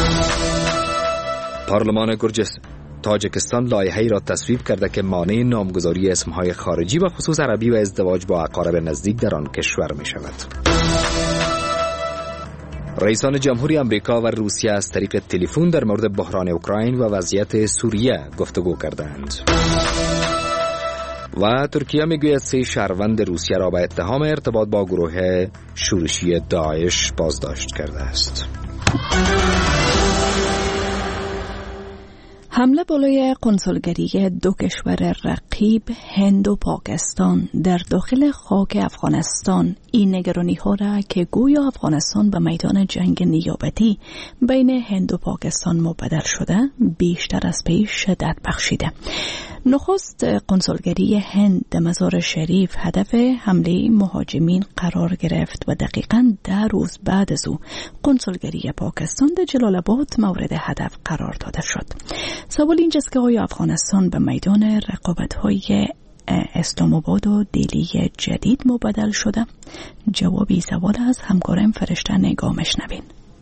پارلمان گرجستان تاجیکستان لایحه‌ای را تصویب کرده که مانع نامگذاری اسمهای خارجی و خصوص عربی و ازدواج با اقارب نزدیک در آن کشور می شود. رئیسان جمهوری آمریکا و روسیه از طریق تلفن در مورد بحران اوکراین و وضعیت سوریه گفتگو کردند. و ترکیه میگوید سه شهروند روسیه را به اتهام ارتباط با گروه شورشی داعش بازداشت کرده است. حمله بالای قنصلگری دو کشور رقیب هند و پاکستان در داخل خاک افغانستان این نگرانی ها را که گویا افغانستان به میدان جنگ نیابتی بین هند و پاکستان مبدل شده بیشتر از پیش شدت بخشیده. نخست قنصلگری هند در مزار شریف هدف حمله مهاجمین قرار گرفت و دقیقاً ده روز بعد از او قنصلگری پاکستان در جلال آباد مورد هدف قرار داده شد. سوال اینجاست که آیا افغانستان به میدان رقابت‌های اسلام آباد و دلی جدید مبدل شده؟ جوابی سوال از همکارم فرشته نگاه مشنوین.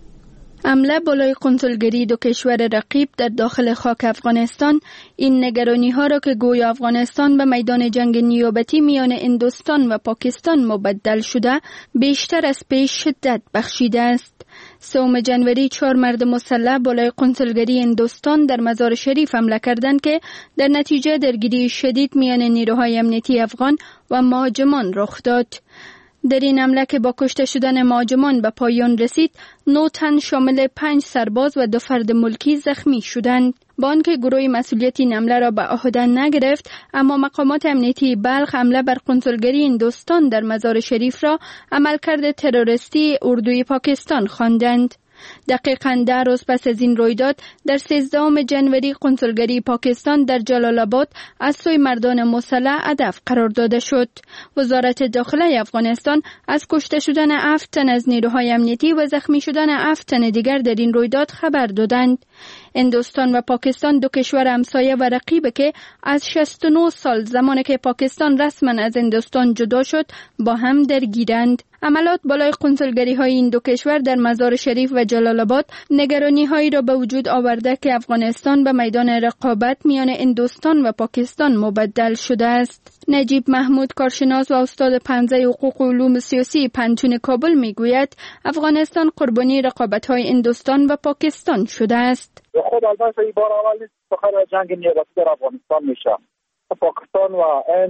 حمله بالای قنصلگری دو کشور رقیب در داخل خاک افغانستان این نگرانی ها را که گویا افغانستان به میدان جنگ نیابتی میان هندوستان و پاکستان مبدل شده بیشتر از پیش شدت بخشیده است. سوم جنوری چهار مرد مسلح بالای قنصلگری هندوستان در مزار شریف حمله کردند که در نتیجه درگیری شدید میان نیروهای امنیتی افغان و مهاجمان رخ داد. در این حمله که با کشته شدن مهاجمان به پایان رسید، نه تن شامل پنج سرباز و دو فرد ملکی زخمی شدند. با آنکه گروه مسئولیت این حمله را به عهده نگرفت، اما مقامات امنیتی بلخ حمله بر قنصلگری هندوستان در مزار شریف را عملکرد تروریستی اردوی پاکستان خواندند. دقیقاً ده روز پس از این رویداد در سیزدهم جنوری قنصلگری پاکستان در جلال آباد از سوی مردان مسلح هدف قرار داده شد. وزارت داخله افغانستان از کشته شدن هفت تن از نیروهای امنیتی و زخمی شدن هفت تن دیگر در این رویداد خبر دادند. هندوستان و پاکستان دو کشور همسایه و رقیبه که از شصت و نه سال زمانی که پاکستان رسما از هندوستان جدا شد با هم درگیرند. عملات بالای قنصلگری های این دو کشور در مزار شریف و جلال آباد نگرانی هایی را به وجود آورده که افغانستان به میدان رقابت میان هندوستان و پاکستان مبدل شده است. نجیب محمود کارشناس و استاد پنجه حقوق و علوم سیاسی پنتون کابل میگوید افغانستان قربانی رقابت های هندوستان و پاکستان شده است. خود البته این بار اول نیست سخن جنگ نیابتی در افغانستان میشه. پاکستان و هند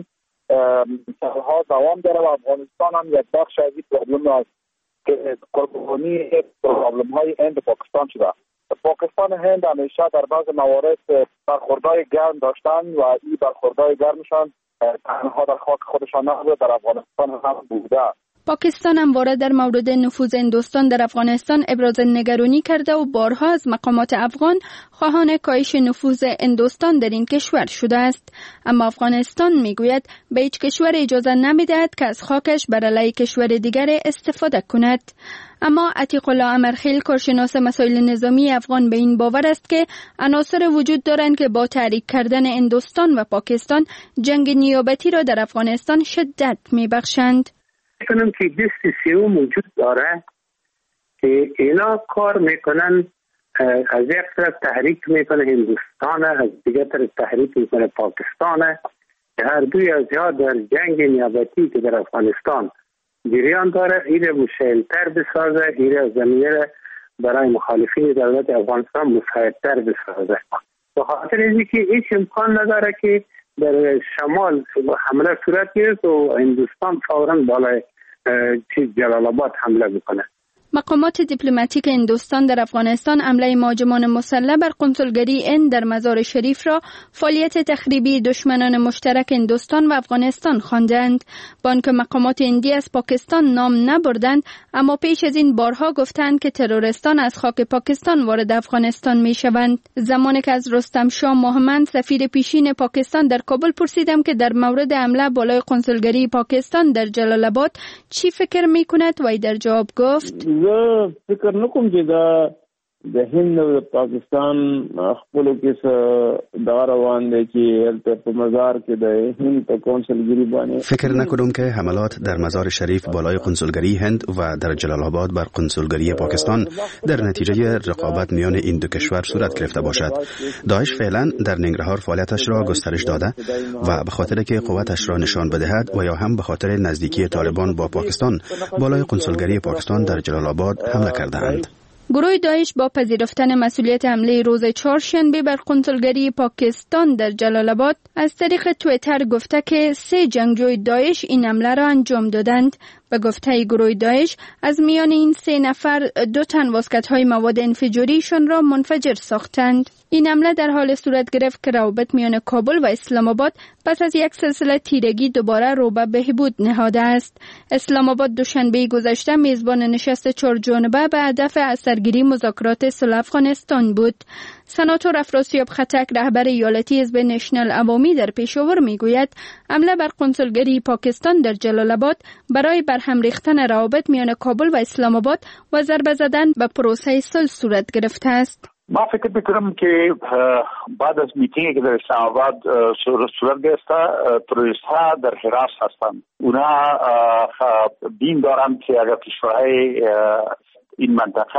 سالها دوام داره و افغانستان هم یک بخش از این پرابلم است که قربانی پرابلم های هند پاکستان شده. پاکستان و هند همیشه در بعض موارد برخوردهای گرم داشتن و این برخوردهای گرمشان تنها در خاک خودشان نبوده، در افغانستان هم بوده. پاکستان همواره در مورد نفوذ هندوستان در افغانستان ابراز نگرانی کرده و بارها از مقامات افغان خواهان کاهش نفوذ هندوستان در این کشور شده است. اما افغانستان میگوید به هیچ کشور اجازه نمیدهد که از خاکش بر علیه کشور دیگر استفاده کند. اما عتیق الله امرخیل، کارشناس مسائل نظامی افغان، به این باور است که عناصر وجود دارند که با تحریک کردن هندوستان و پاکستان جنگ نیابتی را در افغانستان شدت میبخشند. کنم که دست سیوم وجود داره که اینا کار میکنن، از یک طرف تحریک میکنه هندوستان، از دیگر طرف تحریک میکنه پاکستان، که هر دوی از ها در جنگ نیابتی که در افغانستان جریان داره ایره مشکل‌تر بسازه، ایره زمینه برای مخالفین دولت افغانستان مساعدتر بسازه. به خاطر اینکه هیچ امکان نداره که در شمال حمله صورت گرفت و هندوستان فوراً بالای چیز جلال آباد حمله بکنه. مقامات دیپلماتیک هندوستان در افغانستان حمله مهاجمان مسلح بر قنصلگری هند در مزار شریف را فعالیت تخریبی دشمنان مشترک هندوستان و افغانستان خواندند. با آنکه مقامات هندی از پاکستان نام نبردند، اما پیش از این بارها گفتند که تروریستان از خاک پاکستان وارد افغانستان می شوند. زمانی که از رستم شاه محمد، سفیر پیشین پاکستان در کابل، پرسیدم که در مورد حمله بالای قنصلگری پاکستان در جلال آباد چی فکر می کند، و در جواب گفت: زه فکر نکوم چې دا د هند او پاکستان خپلو کې څه دغه روان دی چې هلته په مزار کې د هند په قونسلګري باندې. فکر نکنم که حملات در مزار شریف بالای قنصلگری هند و در جلال آباد بر قنصلگری پاکستان در نتیجه رقابت میان این دو کشور صورت گرفته باشد. داعش فعلا در ننگرهار فعالیتش را گسترش داده و به خاطر که قوتش را نشان بدهد و یا هم به خاطر نزدیکی طالبان با پاکستان بالای قنصلگری پاکستان در جلال آباد حمله کرده‌اند. گروه داعش با پذیرفتن مسئولیت حمله روز چهارشنبه بر قنصلگری پاکستان در جلال آباد از طریق توییتر گفته که سه جنگجوی داعش این حمله را انجام دادند. به گفته گروه داعش، از میان این سه نفر دو تن واسکت‌های مواد انفجاریشان را منفجر ساختند. این حمله در حال صورت گرفت که روابط میان کابل و اسلام آباد پس از یک سلسله تیرگی دوباره رو به بهبود نهاده است. اسلام آباد دوشنبه گذشته میزبان نشست چهارجانبه به هدف اثرگیری مذاکرات صلح افغانستان بود. سناتور افراسیاب خټک، رهبر ایالتی حزب نشنل عوامی در پېښور، میگوید حمله بر قنصلگری پاکستان در جلال آباد برای برهم ریختن روابط میان کابل و اسلام آباد و ضربه زدن به پروسه صلح صورت گرفته است. ما فکر میکنم که بعد از میتینگی که در اسلام آباد صورت گرفته، تروریست ها در حراس هستند. اونا بین دارند که اگر کشورهای این منطقه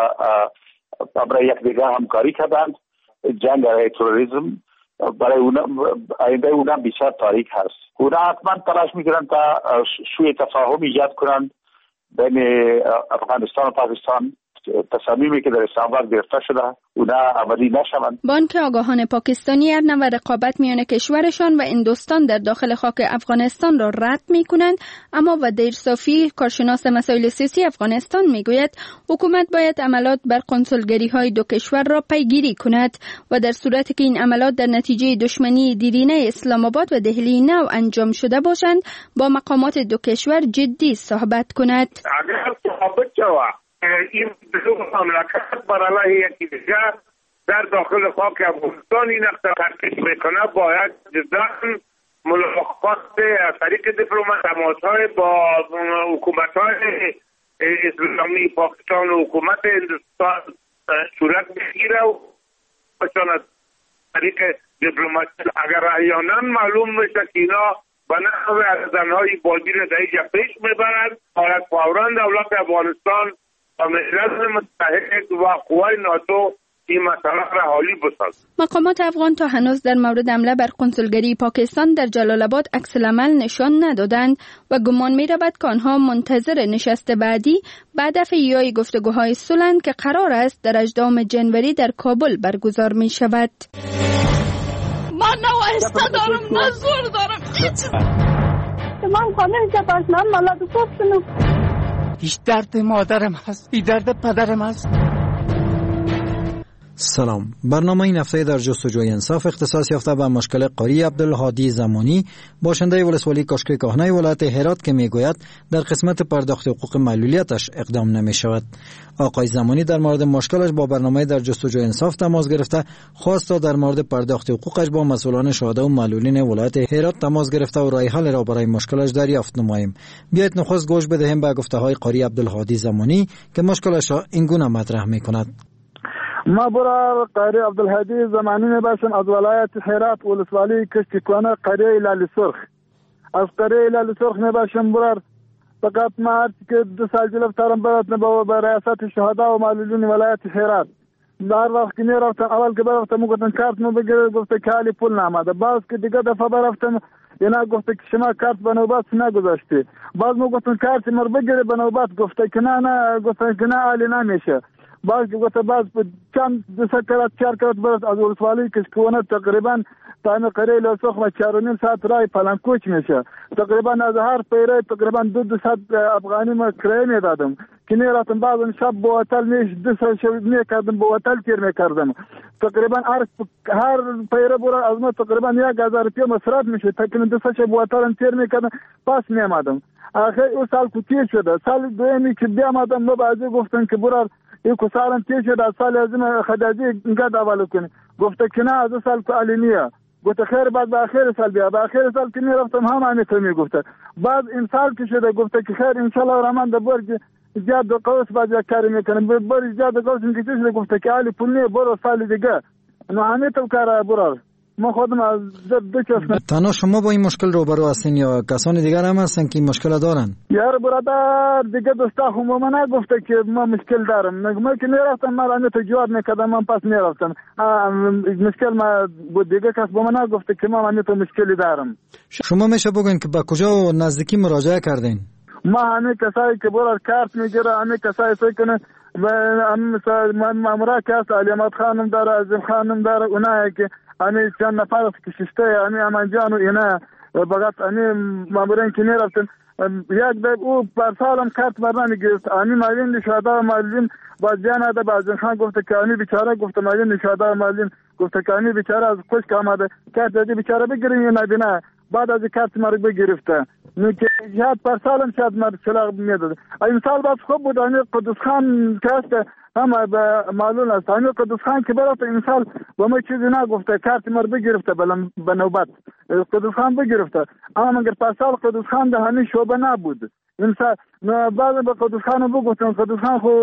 برای یک دیگه همکاری کردند، جنگ علیه تروریسم برای اونا آینده اونا بسیار تاریک هست. اونا حتما تلاش میکنند تا سوء تفاهم ایجاد کنند بین افغانستان و پاکستان. تصمیمی که در اسلام آباد گرفته شده اونا عملی نشوند. بانک آگاهان پاکستانی هر نوع رقابت میان کشورشان و هندوستان در داخل خاک افغانستان را رد میکنند، اما ودیر صافی، کارشناس مسائل سیاسی افغانستان، میگوید حکومت باید عملات بر قنصلگری های دو کشور را پیگیری کند و در صورتی که این عملات در نتیجه دشمنی دیرینه اسلام آباد و دهلی نو انجام شده باشند، با مقامات دو کشور جدی صحبت کند. اگر صحبت شود این دو مملکت برای یکی دیگر در داخل خاک افغانستان این اختراع میکنه، باید جدا ملاقات از طریق دیپلمات تماس‌های با حکومت‌های اسلامی پاکستان و حکومت هندوستان صورت بگیره و باشن از طریق دیپلمات. اگر احیانا معلوم میشه که اینا به نحو ارزن‌های بازی را در اینجا پیش میبرند، باید فوراً دولت افغانستان و ملت متحد و قوای ناتو این مسئله را حالی بسازد. مقامات افغان تا هنوز در مورد حمله بر قنصلگری پاکستان در جلال آباد عکس‌العمل نشان ندادند و گمان می‌رود که آنها منتظر نشست بعدی به هدف ایجاد گفتگوهای صلح که قرار است در هجدهم جنوری در کابل برگزار می‌شود. من نه وایسته دارم نه زور دارم. من خانه که پاشنم ملاد گفتنو هیچ درد مادرم هست، هیچ درد پدرم هست. سلام. برنامه این هفته در جستجوی انصاف اختصاص یافته به مشکل قاری عبدالهادی زمانی، باشنده ولسوالی کاشکی کهنه ولایت هرات که میگوید در قسمت پرداخت حقوق معلولیتش اقدام نمی شود. آقای زمانی در مورد مشکلش با برنامه در جستجوی انصاف تماس گرفته، خواست تا در مورد پرداخت حقوقش با مسئولان شهدا و معلولین ولایت هرات تماس گرفته و راه حل را برای مشکلش دریافت نماییم. بیایید نخست گوش بدهیم به گفته های قاری عبدالهادی زمانی که مشکلش را این گونه مطرح میکند. ما برای قاری عبدالهادی زمانی میباشم از ولایت هرات ولسوالی کشتیکانه قریه لالی سرخ. از قریه لالی سرخ میباشم برای فقط ما که دو سال جلو ترم برات نبا به ریاست شهدا و معلولین ولایت هرات. در وقت که میرفتم اول که برفتم گفتن کارت مو بگیر، گفته که حالی پول نامده. باز که دیگه دفعه برفتم اینا گفته که شما کارت به نوبت نگذاشتی. باز مو گفتن کارت مر بگیره به نوبت، گفته که نه نه گفتن که نه حالی نمیشه. باز گفته باز چند دو سه کرات چهار کرات برات از ولسوالی کشتیکانه تقریبا تا قریه لالی سرخ و چهار و نیم ساعت رای پلنگوچ میشه. تقریبا از هر پیره تقریبا دو دو ساعت افغانی ما کرایه میدادم که میرفتم بعضی شب با هتل میش دو ساعت شب میکردم با هتل تیر میکردم. تقریبا هر هر پیره برای از ما تقریبا یک هزار روپیه مصرف میشه. تقریبا دو ساعت شب با هتل تیر میکردم پس میامدم. آخر اون سال کوتاه شده. سال دومی که بیامدم ما بعضی گفتن که برای این کسالم تیر شده. سال از این خدادی اینقدر اولو کنی. گفته که نه از سال که علینیه. گفته خیر بعد به آخر سال بیا. به آخر سال که میرفتم هم همین تو میگفته. بعد این سال که شده گفته که خیر انشالله رحمان در برج جاد قوس باز کاری میکنه. برج جاد قوس میگه شده گفته که علی پول نه برو سال دیگه. نو همین تو کار برار. ما خودم از دو چشم. تنها شما با این مشکل روبرو هستین یا کسان دیگر هم هستن که این مشکل دارن؟ یار برادر دیگه دوستا هم ما نگفته که ما مشکل دارم. ما که میرفتم ما را تو جواب میکردم من پس میرفتم. مشکل ما بود دیگه کس با ما نگفته که ما من تو مشکلی دارم. شما میشه بگین که با کجا و نزدیکی مراجعه کردین؟ ما همه کسایی که برار کارت میگیره، همه کسایی سکنه و هم مثلا مامورا که هست علی احمد خانم داره، عظیم خانم داره، اونایی که همه چند نفر که ششته همه امان جان و اینا فقط همه مامورین که میرفتن یک دب او پرسالم کارت برنامه گرفت. همه معلوم شهدا و معلوم باز جان ده باز خان گفته که همه بیچاره گفته معلوم شهدا و معلوم گفته که همه بیچاره از خشک آمده کارت دادی بیچاره بگیرین یا نبینه. بعد از کارت مرگ بگرفته نو که جهاد پرسالم شاید مرگ چلاغ میداد. این سال باز خوب بود. همه قدس خان که همه معلوم است. همه قدس خان که برات این سال با ما چیزی نگفته کارت مرگ بگرفته به نوبت قدس خان بگرفته. اما مگر پرسال قدس خان ده همه شعبه نبود. این سال بعد به قدس خان بگفتم قدس خان خو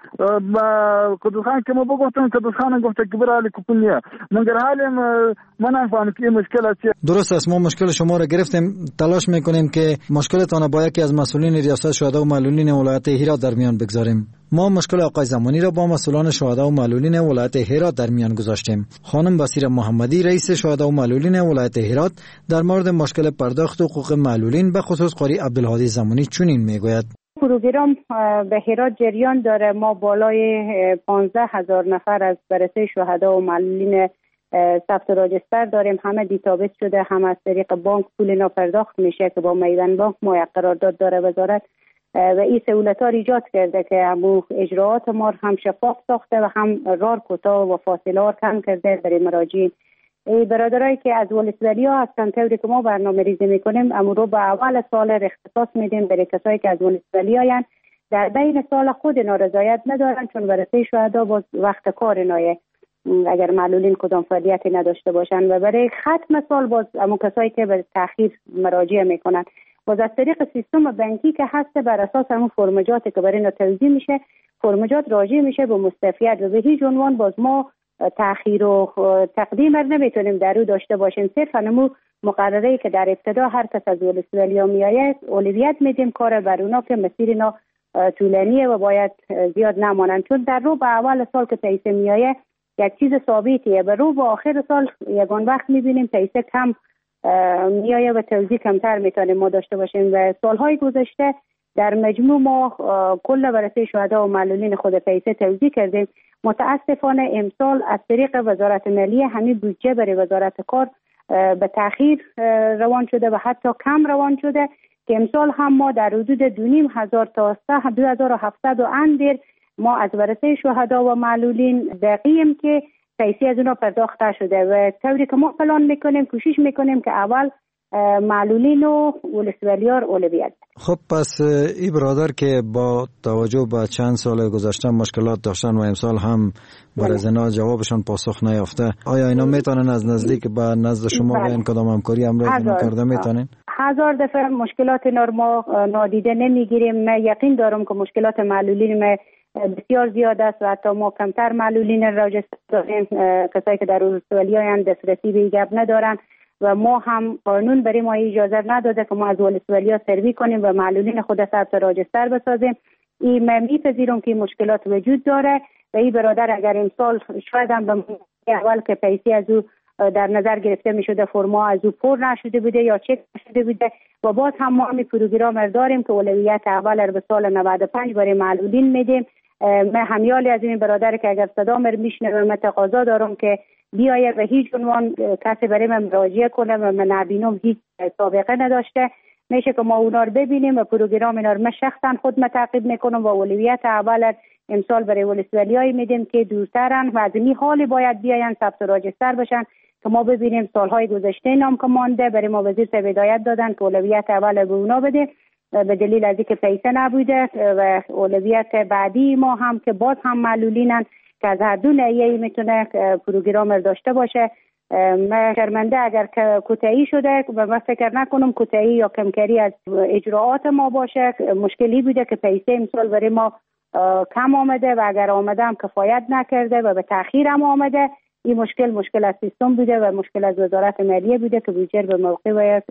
قدس خان که ما بگفتم قدس خان گفته که برای کپونیه مگر حالی من نفهم که این مشکل است. درست است. ما مشکل شما را گرفتیم، تلاش میکنیم که مشکلتان با یکی از مسئولین ریاست شهدا و معلولین ولایت هرات در میان بگذاریم. ما مشکل آقای زمانی را با مسئولان شهدا و معلولین ولایت هرات در میان گذاشتیم. خانم بصیره محمدی رئیس شهدا و معلولین ولایت هرات در مورد مشکل پرداخت حقوق معلولین به خصوص قاری عبدالهادی زمانی چنین میگوید. پروگرام به هرات جریان داره. ما بالای پانزده هزار نفر از بررسی شهدا و معلولین ثبت راجستر داریم. همه دیتابیس شده، هم از طریق بانک پول اینا پرداخت میشه که با میدان بانک ما یک قرارداد داره وزارت و این سهولت ها ایجاد کرده که همو اجراعات ما هم شفاف ساخته و هم رار کوتاه و فاصله ها کم کرده برای مراجعین. برادرایی که از ولسوالی ها هستن طوری که ما برنامه ریزی میکنیم امو رو به اول سال اختصاص میدیم برای کسایی که از ولسوالی هستن در بین سال خود اینا رضایت ندارن چون بررسی شهدا باز وقت کار نایه اگر معلولین کدام فعالیتی نداشته باشن و برای ختم سال باز امو کسایی که به تاخیر مراجعه میکنن باز از طریق سیستم بانکی که هست بر اساس همون فرمجاتی که برای اینا توزیع میشه فرمجات راجع میشه به مستفید و به هیچ عنوان باز ما تأخیر و تقدیم نمیتونیم در او داشته باشیم. صرف همون مقرره‌ای که در ابتدا هر کس از ولسوالی میآید اولویت میدیم کار بر اونا که مسیر اینا طولانیه و باید زیاد نمانند چون در رو به اول سال که پیسه میآید یک چیز ثابتیه به رو به آخر سال یگان وقت میبینیم پیسه کم میآید و توزیع کمتر میتونیم ما داشته باشیم و سالهای گذشته در مجموع ما کل بررسی شهدا و معلولین خود پیسه توزیع کردیم. متاسفانه امسال از طریق وزارت مالیه همین بودجه برای وزارت کار به تأخیر روان شده و حتی کم روان شده که امسال هم ما در حدود دو نیم هزار تا دو هزار و هفتصد و اندر ما از ورثه شهدا و معلولین بقیم که پیسه از اونا پرداخت شده و طوری که ما پلان میکنیم کوشش میکنیم که اول معلولین و ولسوالیار اولویت. خب پس این برادر که با توجه به چند سال گذشته مشکلات داشتن و امسال هم برای زنا جوابشان پاسخ نیافته، آیا اینا میتونن از نزدیک به نزد شما و این کدام همکاری همراه کرده میتونن؟ هزار دفعه مشکلات اینا ما نادیده نمیگیریم. من یقین دارم که مشکلات معلولین بسیار زیاد است و حتی ما کمتر معلولین راجستر داریم، کسایی که در ولسوالی‌های دسترسی به گپ ندارن و ما هم قانون برای ما اجازه نداده که ما از ولسوالی‌ها سروی کنیم و معلولین خود ثبت راجستر بسازیم. این من میپذیرم که مشکلات وجود داره و این برادر اگر امسال شاید هم به اول که پیسی از او در نظر گرفته می شده فرما از او پر نشده بوده یا چک نشده بوده و باز هم ما همین پروگرام داریم که اولویت اول رو به سال نود و پنج برای معلولین میدیم. من همیالی از این برادر که اگر صدا مر میشنوه من تقاضا دارم که بیایه به هیچ عنوان کسی برای من مراجعه کنه و من نبینم هیچ سابقه نداشته میشه که ما اونا رو ببینیم و پروگرام اینا رو من شخصا خود متعقب میکنم و اولویت اول امسال برای ولسوالیای میدیم که دورترن و از این حالی باید بیاین ثبت راجستر بشن که ما ببینیم سالهای گذشته نام که مانده برای ما وزیر هدایت دادن که اولویت اول به اونا بده به دلیل از اینکه پیسه نبوده و اولویت بعدی ما هم که باز هم معلولینن که از هر دو ناحیه میتونه پروگرام داشته باشه. من شرمنده اگر کوتاهی شده و من فکر نکنم کوتاهی یا کمکاری از اجراعات ما باشه. مشکلی بوده که پیسه امسال برای ما کم آمده و اگر آمده هم کفایت نکرده و به تأخیر هم آمده. این مشکل مشکل از سیستم بوده و مشکل از وزارت مالیه بوده که بودجه به موقع باید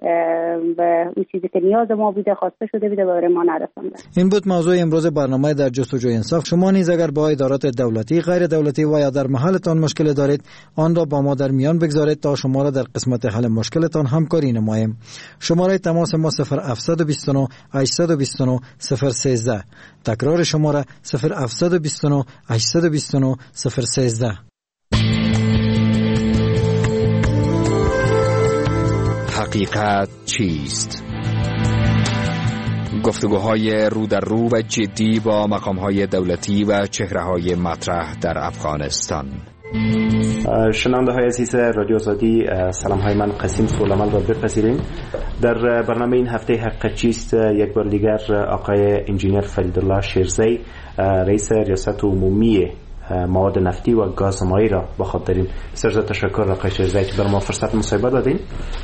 و اون چیزی که نیاز ما بوده خواسته شده بوده و برای ما نرسونده. این بود موضوع امروز برنامه در جستجوی انصاف. شما نیز اگر با ادارات دولتی، غیر دولتی و یا در محلتان مشکل دارید آن را با ما در میان بگذارید تا شما را در قسمت حل مشکلتان همکاری نماییم. شماره تماس ما صفر هفت دو نه هشت دو نه صفر یک سه. تکرار شماره صفر هفت دو نه هشت دو نه صفر یک سه. حقیقت چیست؟ گفتگوهای رو در رو و جدی با مقامهای دولتی و چهره‌های مطرح در افغانستان. شنونده های عزیز رادیو آزادی، سلام های من قسیم سولمال را بپذیریم. در برنامه این هفته حقیقت چیست یک بار دیگر آقای انجینیر فریدالله شیرزی، رئیس ریاست عمومی مواد نفتی و گازمایی را با خود داریم. بسیار تشکر آقای شیرزی که بر ما فرصت مصاحبه دادین.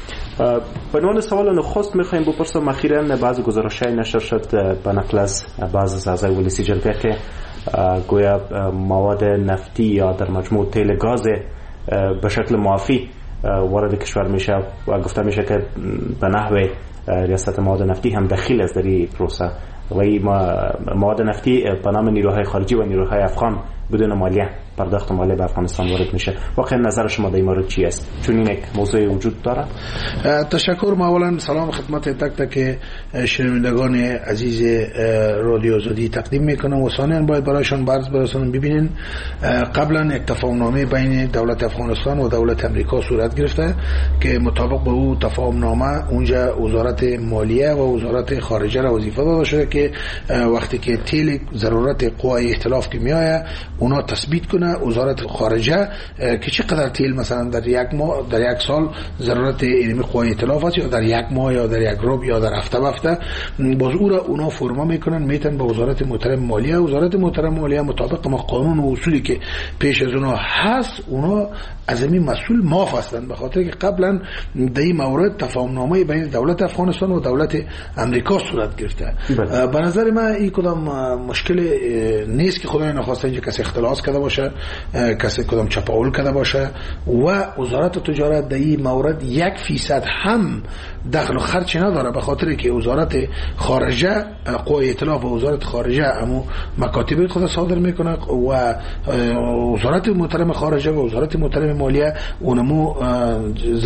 به عنوان سوال نخست میخوایم بپرسم، اخیراً بعضی گزارش‌های نشر شد به نقل از بعض از اعضای ولسی جرگه که گویا مواد نفتی یا در مجموع تیل گاز به شکل معافی وارد کشور میشه و گفته میشه که به نحو ریاست مواد نفتی هم دخیل است در این پروسه و این مواد نفتی به نام نیروهای خارجی و نیروهای افغان بدون مالیه پرداخت مالیه به افغانستان وارد میشه. واقعا نظر شما در این مورد چی است؟ چون این یک موضوع وجود داره. تشکر. ما اولا سلام خدمت تک تک شنوندگان عزیز رادیو آزادی تقدیم میکنم و ثانیاً باید برایشان عرض برسانم. ببینین قبلا یک تفاهمنامه بین دولت افغانستان و دولت امریکا صورت گرفته که مطابق به او تفاهمنامه اونجا وزارت مالیه و وزارت خارجه را وظیفه داده شده که وقتی که تیل ضرورت قوای ائتلاف که میآید اونا تثبیت کنه وزارت خارجه که چقدر تیل مثلا در یک ماه در یک سال ضرورت علمی قوای ائتلاف است یا در یک ماه یا در یک روب یا در هفته هفته باز او را اونا فرما میکنن میتن به وزارت محترم مالیه. وزارت محترم مالیه مطابق ما قانون و اصولی که پیش از اونا هست اونا از این مسئول معاف هستند به خاطر که قبلا در این مورد تفاهمنامه بین دولت افغانستان و دولت امریکا صورت گرفته. به نظر من این کدام مشکل نیست که خدای نخواسته اینجا کسی اختلاس کرده باشه، کسی کدام چپاول کرده باشه و وزارت تجارت در این مورد یک فیصد هم دخل و خرچ نداره به خاطر که وزارت خارجه قوای ائتلاف و وزارت خارجه امو مکاتب خود صادر میکنه و وزارت محترم خارجه و وزارت محترم مالیه اونمو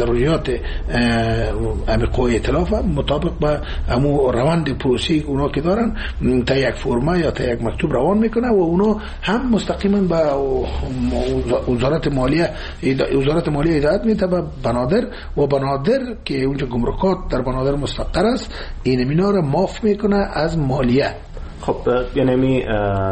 ضروریات امی قوای ائتلاف مطابق با امو روند پروسی اونا که دارن تا یک فرمه یا تا یک مکتوب روان میکنه و اونا هم مستقیما به وزارت مالیه وزارت مالیه هدایت میده به بنادر و بنادر که اونجا گمرکات در بنادر مستقر است این مینا رو معاف میکنه از مالیه. خب یعنی می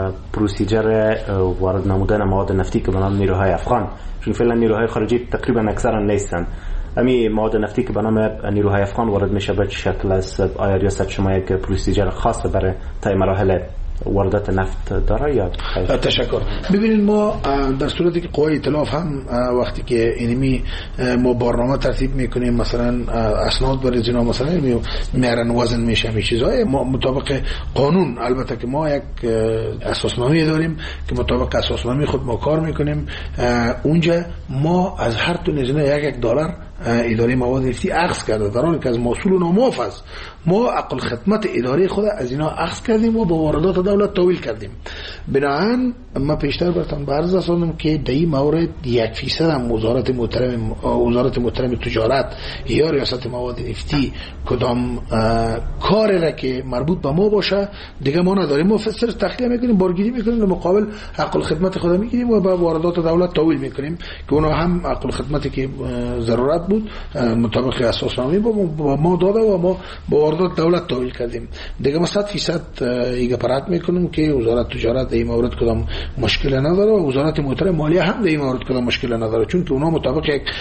پروسیجر وارد نمودن مواد نفتی که به نام نیروهای افغان، چون فعلا نیروهای خارجی تقریبا اکثرا نیستن، امی مواد نفتی که به نام نیروهای افغان وارد میشه به چه شکل است؟ آیا ریاست شما یک پروسیجر خاص برای طی مراحل واردات نفت داره یا خیلی؟ تشکر. ببینید ما در صورتی که قوای ائتلاف هم وقتی که اینمی ما برنامه ترتیب میکنیم مثلا اسناد برای اینا مثلا میارن وزن میشه می چیزای ما مطابق قانون، البته که ما یک اساسنامه داریم که مطابق اساسنامه خود ما کار میکنیم، اونجا ما از هر تون از اینا یک یک دلار اداره مواد نفتی اخذ کرده در حالی که از محصول و نامعاف است. ما عقل خدمت اداره خود از اینا اخذ کردیم و با واردات دولت تحویل کردیم. بنابراین ما پیشتر براتون عرض رساندم که در این مورد یک فیصد هم وزارت محترم وزارت محترم تجارت یا ریاست مواد نفتی کدام کاری را که مربوط به ما باشه دیگه ما نداریم، ما صرف تخلیه میکنیم، بارگیری میکنیم، مقابل عقل خدمت خود میگیریم و با واردات دولت تحویل میکنیم که اونا هم عقل خدمتی که ضرورت بود مطابق اساسنامه با ما داده و ما با واردات دولت تحویل کردیم. دیگه ما صد فیصد ایگه پرات میکنیم که وزارت تجارت در این مورد کدام مشکل نداره و وزارت محترم مالیه هم در این مورد کدام مشکل نداره، چون که اونا مطابق یک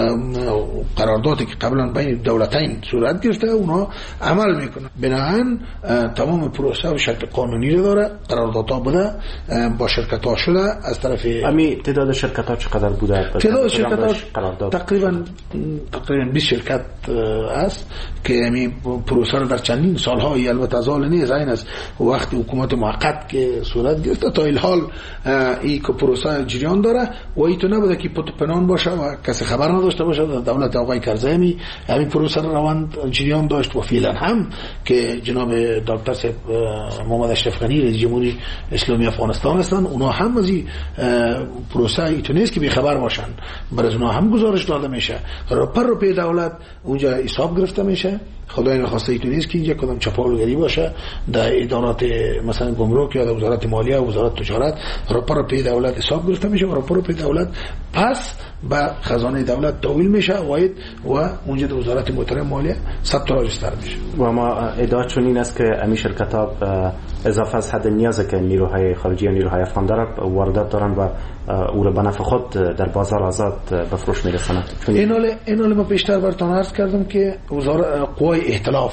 قراردادی که قبلا بین دولتین صورت گرفته اونا عمل میکنن. بنابراین تمام پروسه و شکل قانونی رو داره، قراردادها بوده با شرکت ها شده از طرف امی تعداد شرکت ها چقدر بوده؟ تعداد شرکت ها تقریبا تقریبا بیست شرکت است که امی پروسه رو در چندین سالهای البته از حال نیست این است وقتی حکومت موقت که صورت گرفته تا الحال این که پروسه جریان داره و این تو نبوده که پت پنان باشه و کسی خبر نداشته باشه. دولت آقای کرزی همین پروسه رو روان جریان داشت و فعلا هم که جناب دکتر صاحب محمد اشرف غنی رئیس جمهوری اسلامی افغانستان هستن، اونا هم از این پروسه ای تو نیست که بی خبر باشن، برای اونا هم گزارش داده میشه، رو پر رو پی دولت اونجا حساب گرفته میشه. خدای نخواسته ای تو نیست که اینجا کدام چپاولگری باشه در ادارات مثلا گمرک یا در وزارت مالیه و وزارت تجارت رو پر پی دولت حساب گرفته میشه و رو پر پی دولت پس به خزانه دولت تحویل میشه واید و اونجا در وزارت محترم مالیه ثبت راجستر میشه. و ما ادعا چون این است که امی شرکت ها اضافه از حد نیازه که نیروهای خارجی و نیروهای افغان دارن واردات دارن و او را به نفع خود در بازار آزاد به فروش میرسونن. این حال این حال ما بیشتر براتون عرض کردم که وزارت قوای ائتلاف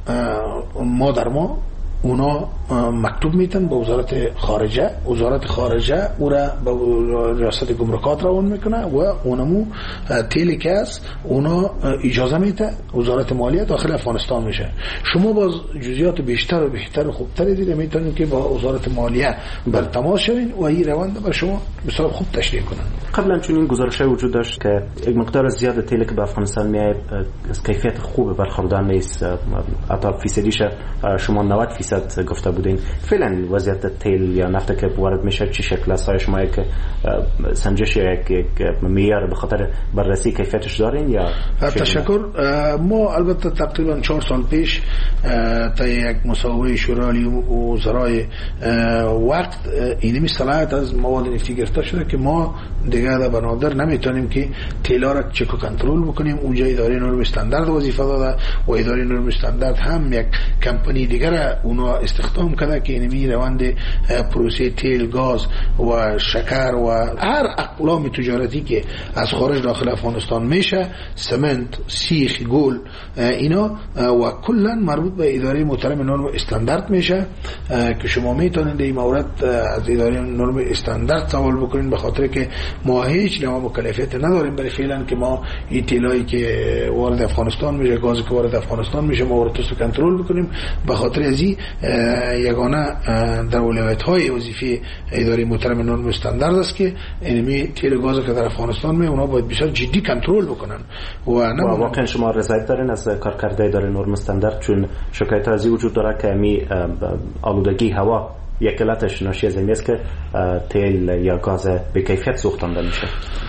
ما در ما اونا مکتوب میتن به وزارت خارجه، وزارت خارجه او را به ریاست گمرکات روان میکنه و اونمو تیلی که است اونا اجازه میده وزارت مالیه داخل افغانستان میشه. شما باز جزئیات بیشتر و بهتر و خوبتر دیده میتونید که با وزارت مالیه بر تماس شوین و این روند به شما بسیار خوب تشریح کنن. قبلا چون این گزارش وجود داشت که یک مقدار زیاد تیلی که به افغانستان میاد از کیفیت خوب برخوردار نیست، حتی فیصدیش شما نود فیصد گفته بودین. فعلا وضعیت تیل یا نفت که وارد میشه چه شکل است؟ های شما یک سنجش یا یک معیار به خاطر بررسی کیفیتش دارین یا؟ تشکر. ما البته تقریبا چهار سال پیش تا یک مسابقه شورای وزرای وقت اینمی صلاحیت از مواد نفتی گرفته شده که ما دیگه در بنادر نمیتونیم که تیلا را چک و کنترل بکنیم. اونجا اداره نرم استاندارد وظیفه داده و اداره نرم استاندارد هم یک کمپانی دیگر اونا استخدام کرده که اینمی روند پروسه تیل، گاز و شکر و هر اقلام تجارتی که از خارج داخل افغانستان میشه، سمنت، سیخ، گل، اینا و کلا مربوط به اداره محترم نرم استاندارد میشه که شما میتونید این مورد از اداره نرم استاندارد سوال بکنید به خاطر که ما هیچ نوع مکلفیت نداریم برای فعلا که ما این تیلایی که وارد افغانستان میشه، گازی که وارد افغانستان میشه ما وارد رو کنترل بکنیم. به خاطر ازی یگانه در ولایت‌های وظیفه اداره محترم نرم استاندارد است که اینمی تیل گاز که در افغانستان می اونا باید بسیار جدی کنترل بکنن و نه واقعا شما رضایت دارین از کارکرد اداره نرم استاندارد؟ چون شکایت از وجود داره که می آلودگی هوا یک علتش ناشی از این است که تیل یا گاز به کیفیت سوختانده میشه.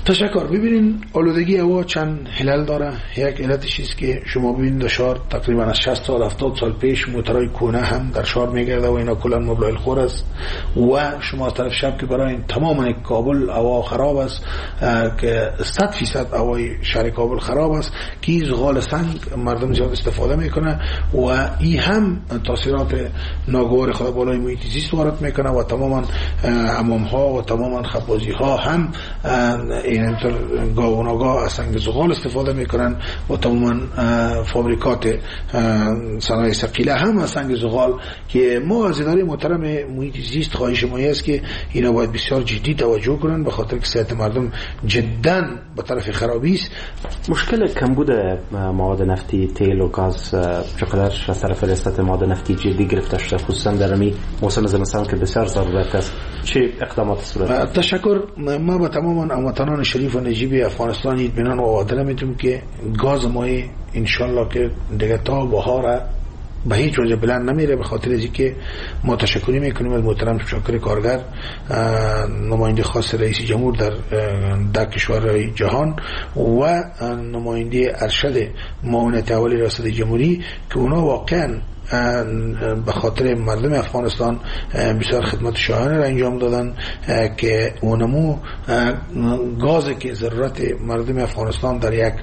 تشکر. ببینین آلودگی هوا چند علل داره. یک علتش است که شما ببینید در شهر تقریبا از شصت سال هفتاد سال پیش موترهای کهنه هم در شهر میگرده و اینا کلا مبلایل خور است و شما از طرف شب که برای تمام کابل هوا خراب است که صد فیصد هوای شهر کابل خراب است که زغال سنگ مردم زیاد استفاده میکنه و این هم تاثیرات ناگوار خود بالای محیط زیست وارد میکنه و تماما حمام ها و تماما خبازی ها هم اینطور گاه و ناگاه از سنگ زغال استفاده میکنن و تماما فابریکات صنایع ثقیله هم از سنگ زغال که ما از اداره محترم محیط زیست خواهش ما است که اینا باید بسیار جدی توجه کنن به خاطر که صحت مردم جدا به طرف خرابی است. مشکل کمبود مواد نفتی تیل و گاز چقدر از طرف ریاست مواد نفتی جدی گرفته شده خصوصا در می موسم زمستان که بسیار ضرورت است؟ چه اقدامات صورت؟ تشکر. ما با تمام هموطنان شریف و نجیب افغانستان اطمینان و وعده میدیم که گاز ما ان شاء الله که دیگه تا بهار به هیچ وجه بلند نمیره، به خاطر از اینکه ما تشکری میکنیم از محترم شاکر کارگر نماینده خاص رئیس جمهور در ده کشورهای جهان و نماینده ارشد معاونت اول ریاست جمهوری که اونا واقعا به خاطر مردم افغانستان بسیار خدمت شایانه را انجام دادن که اونمو گازی که ضرورت مردم افغانستان در یک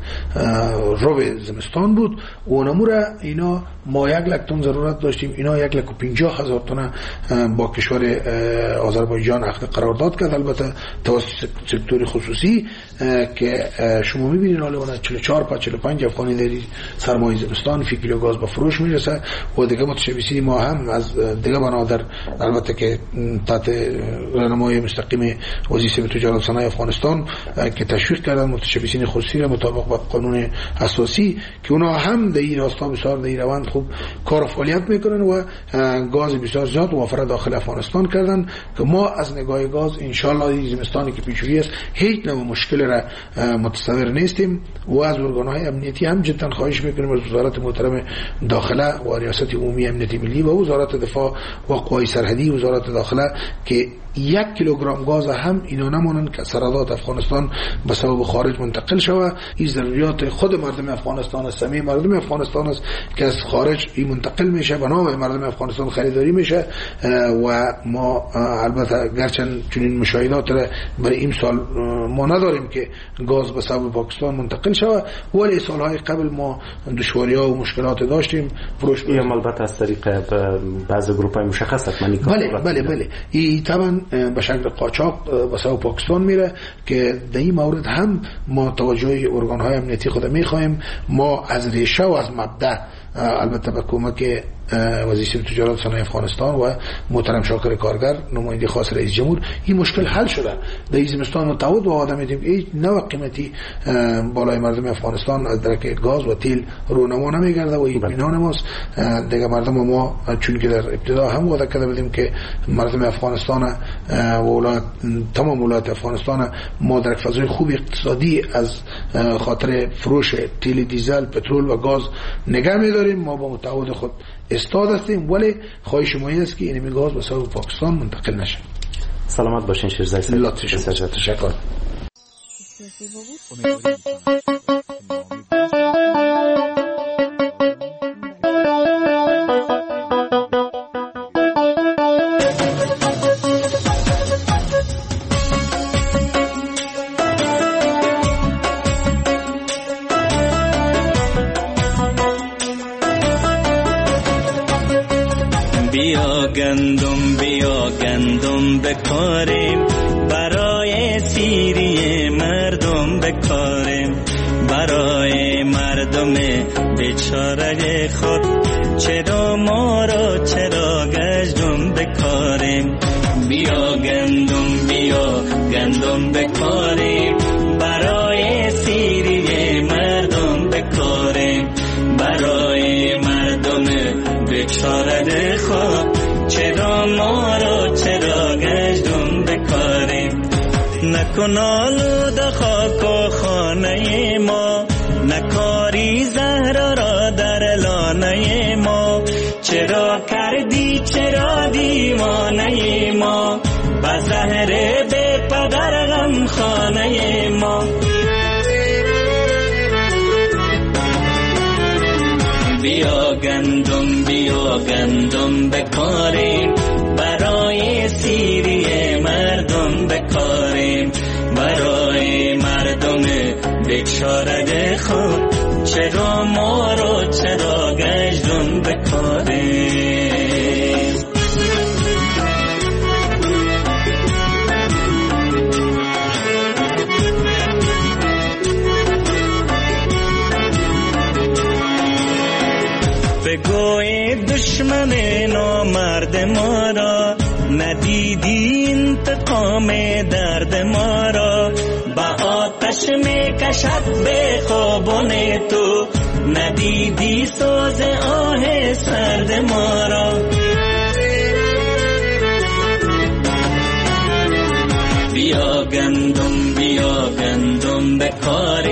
رو زمستان بود اونمو را اینا ما یک لک تن ضرورت داشتیم، اینا یک لک و پنجاه هزار تن با کشور آذربایجان عقد قرارداد کرد، البته توسط سکتور خصوصی که شما میبینید حالا اون چهل و چهار تا چهل و پنج افغانی در سرمایه زمستان فی کیلو گاز به فروش میرسه و دیگه متشبثین ما هم از دیگه بنادر البته که تحت راهنمایی مستقیم وزیر تجارت صنایع افغانستان که تشویق کردن متشبثین خصوصی را مطابق با قانون اساسی که اونا هم در این راستا بسیار در این روند خوب کار و فعالیت میکنن و گاز بسیار زیاد موفر داخل افغانستان کردن که ما از نگاه گاز ان شاء الله این زمستانی که پیش روی است هیچ نوع مشکل را متصور نیستیم و از ارگان‌های امنیتی هم جدا خواهش میکنیم از وزارت محترم داخله و ریاست عمومی امنیت ملی و وزارت دفاع و قوای سرحدی وزارت داخله که یک کیلوگرم گاز هم اینا نمونن که سرحدات افغانستان به سبب خارج منتقل شود. این ضروریات خود مردم افغانستان است، همه مردم افغانستان است که از خارج این منتقل میشه به نام مردم افغانستان خریداری میشه و ما البته گرچند چنین مشاهدات را برای این سال ما نداریم که گاز به سبب پاکستان منتقل شود ولی سالهای قبل ما دشواری‌ها و مشکلات داشتیم. فروش این البته از طریق بعضی گروه‌های مشخص حتما بله بله بله این طبعا به شکل قاچاق به سمت پاکستان میره که در این مورد هم ما توجه ارگان‌های امنیتی خود میخوایم. ما از ریشه و از مبدأ البته به کمک وزیر تجارت صنایع افغانستان و محترم شاکر کارگر نماینده خاص رئیس جمهور این مشکل حل شده. در این زمستان متعود و آدم میدیم این نوع قیمتی بالای مردم افغانستان از درک گاز و تیل رونما نمیگرده و این بینان ماست دیگه. مردم ما چون که در ابتدا هم وعده کرده بودیم که مردم افغانستان و ولایت تمام ولایت افغانستان ما در فضای خوب اقتصادی از خاطر فروش تیل دیزل پترول و گاز نگه میداریم. ما با متعهد خود استاد هستیم ولی خواهش ما این است که این گاز به سمت پاکستان منتقل نشه. سلامت باشین شیرزای سید. تشکر. گندم بیا گندم بکاریم برای سیری مردم بکاریم برای مردم بیچاره خود چرا ما را چرا گشتم بکاریم بیا گندم بیا گندم بکاریم برای سیری مردم بکاریم برای مردم بیچاره خود چرا ما را چرا گشتم بکاریم نکن آلود خاک و خانه ما نکاری زهر را در لانه ما چرا کردی چرا دیوانه ما به زهر بی پدر غم خانه ما بیا گندم بیا گندم بکاریم برای سیری مردم بکاریم برای مردم بیچاره خود چرا ما رو چرا گشتم بکاریم بگوی دشمن نامرد ما را ندیدی انتقام درد ما را با آتش می کشد به خوابون تو ندیدی سوز آه سرد ما را بیا گندم بیا گندم بکاری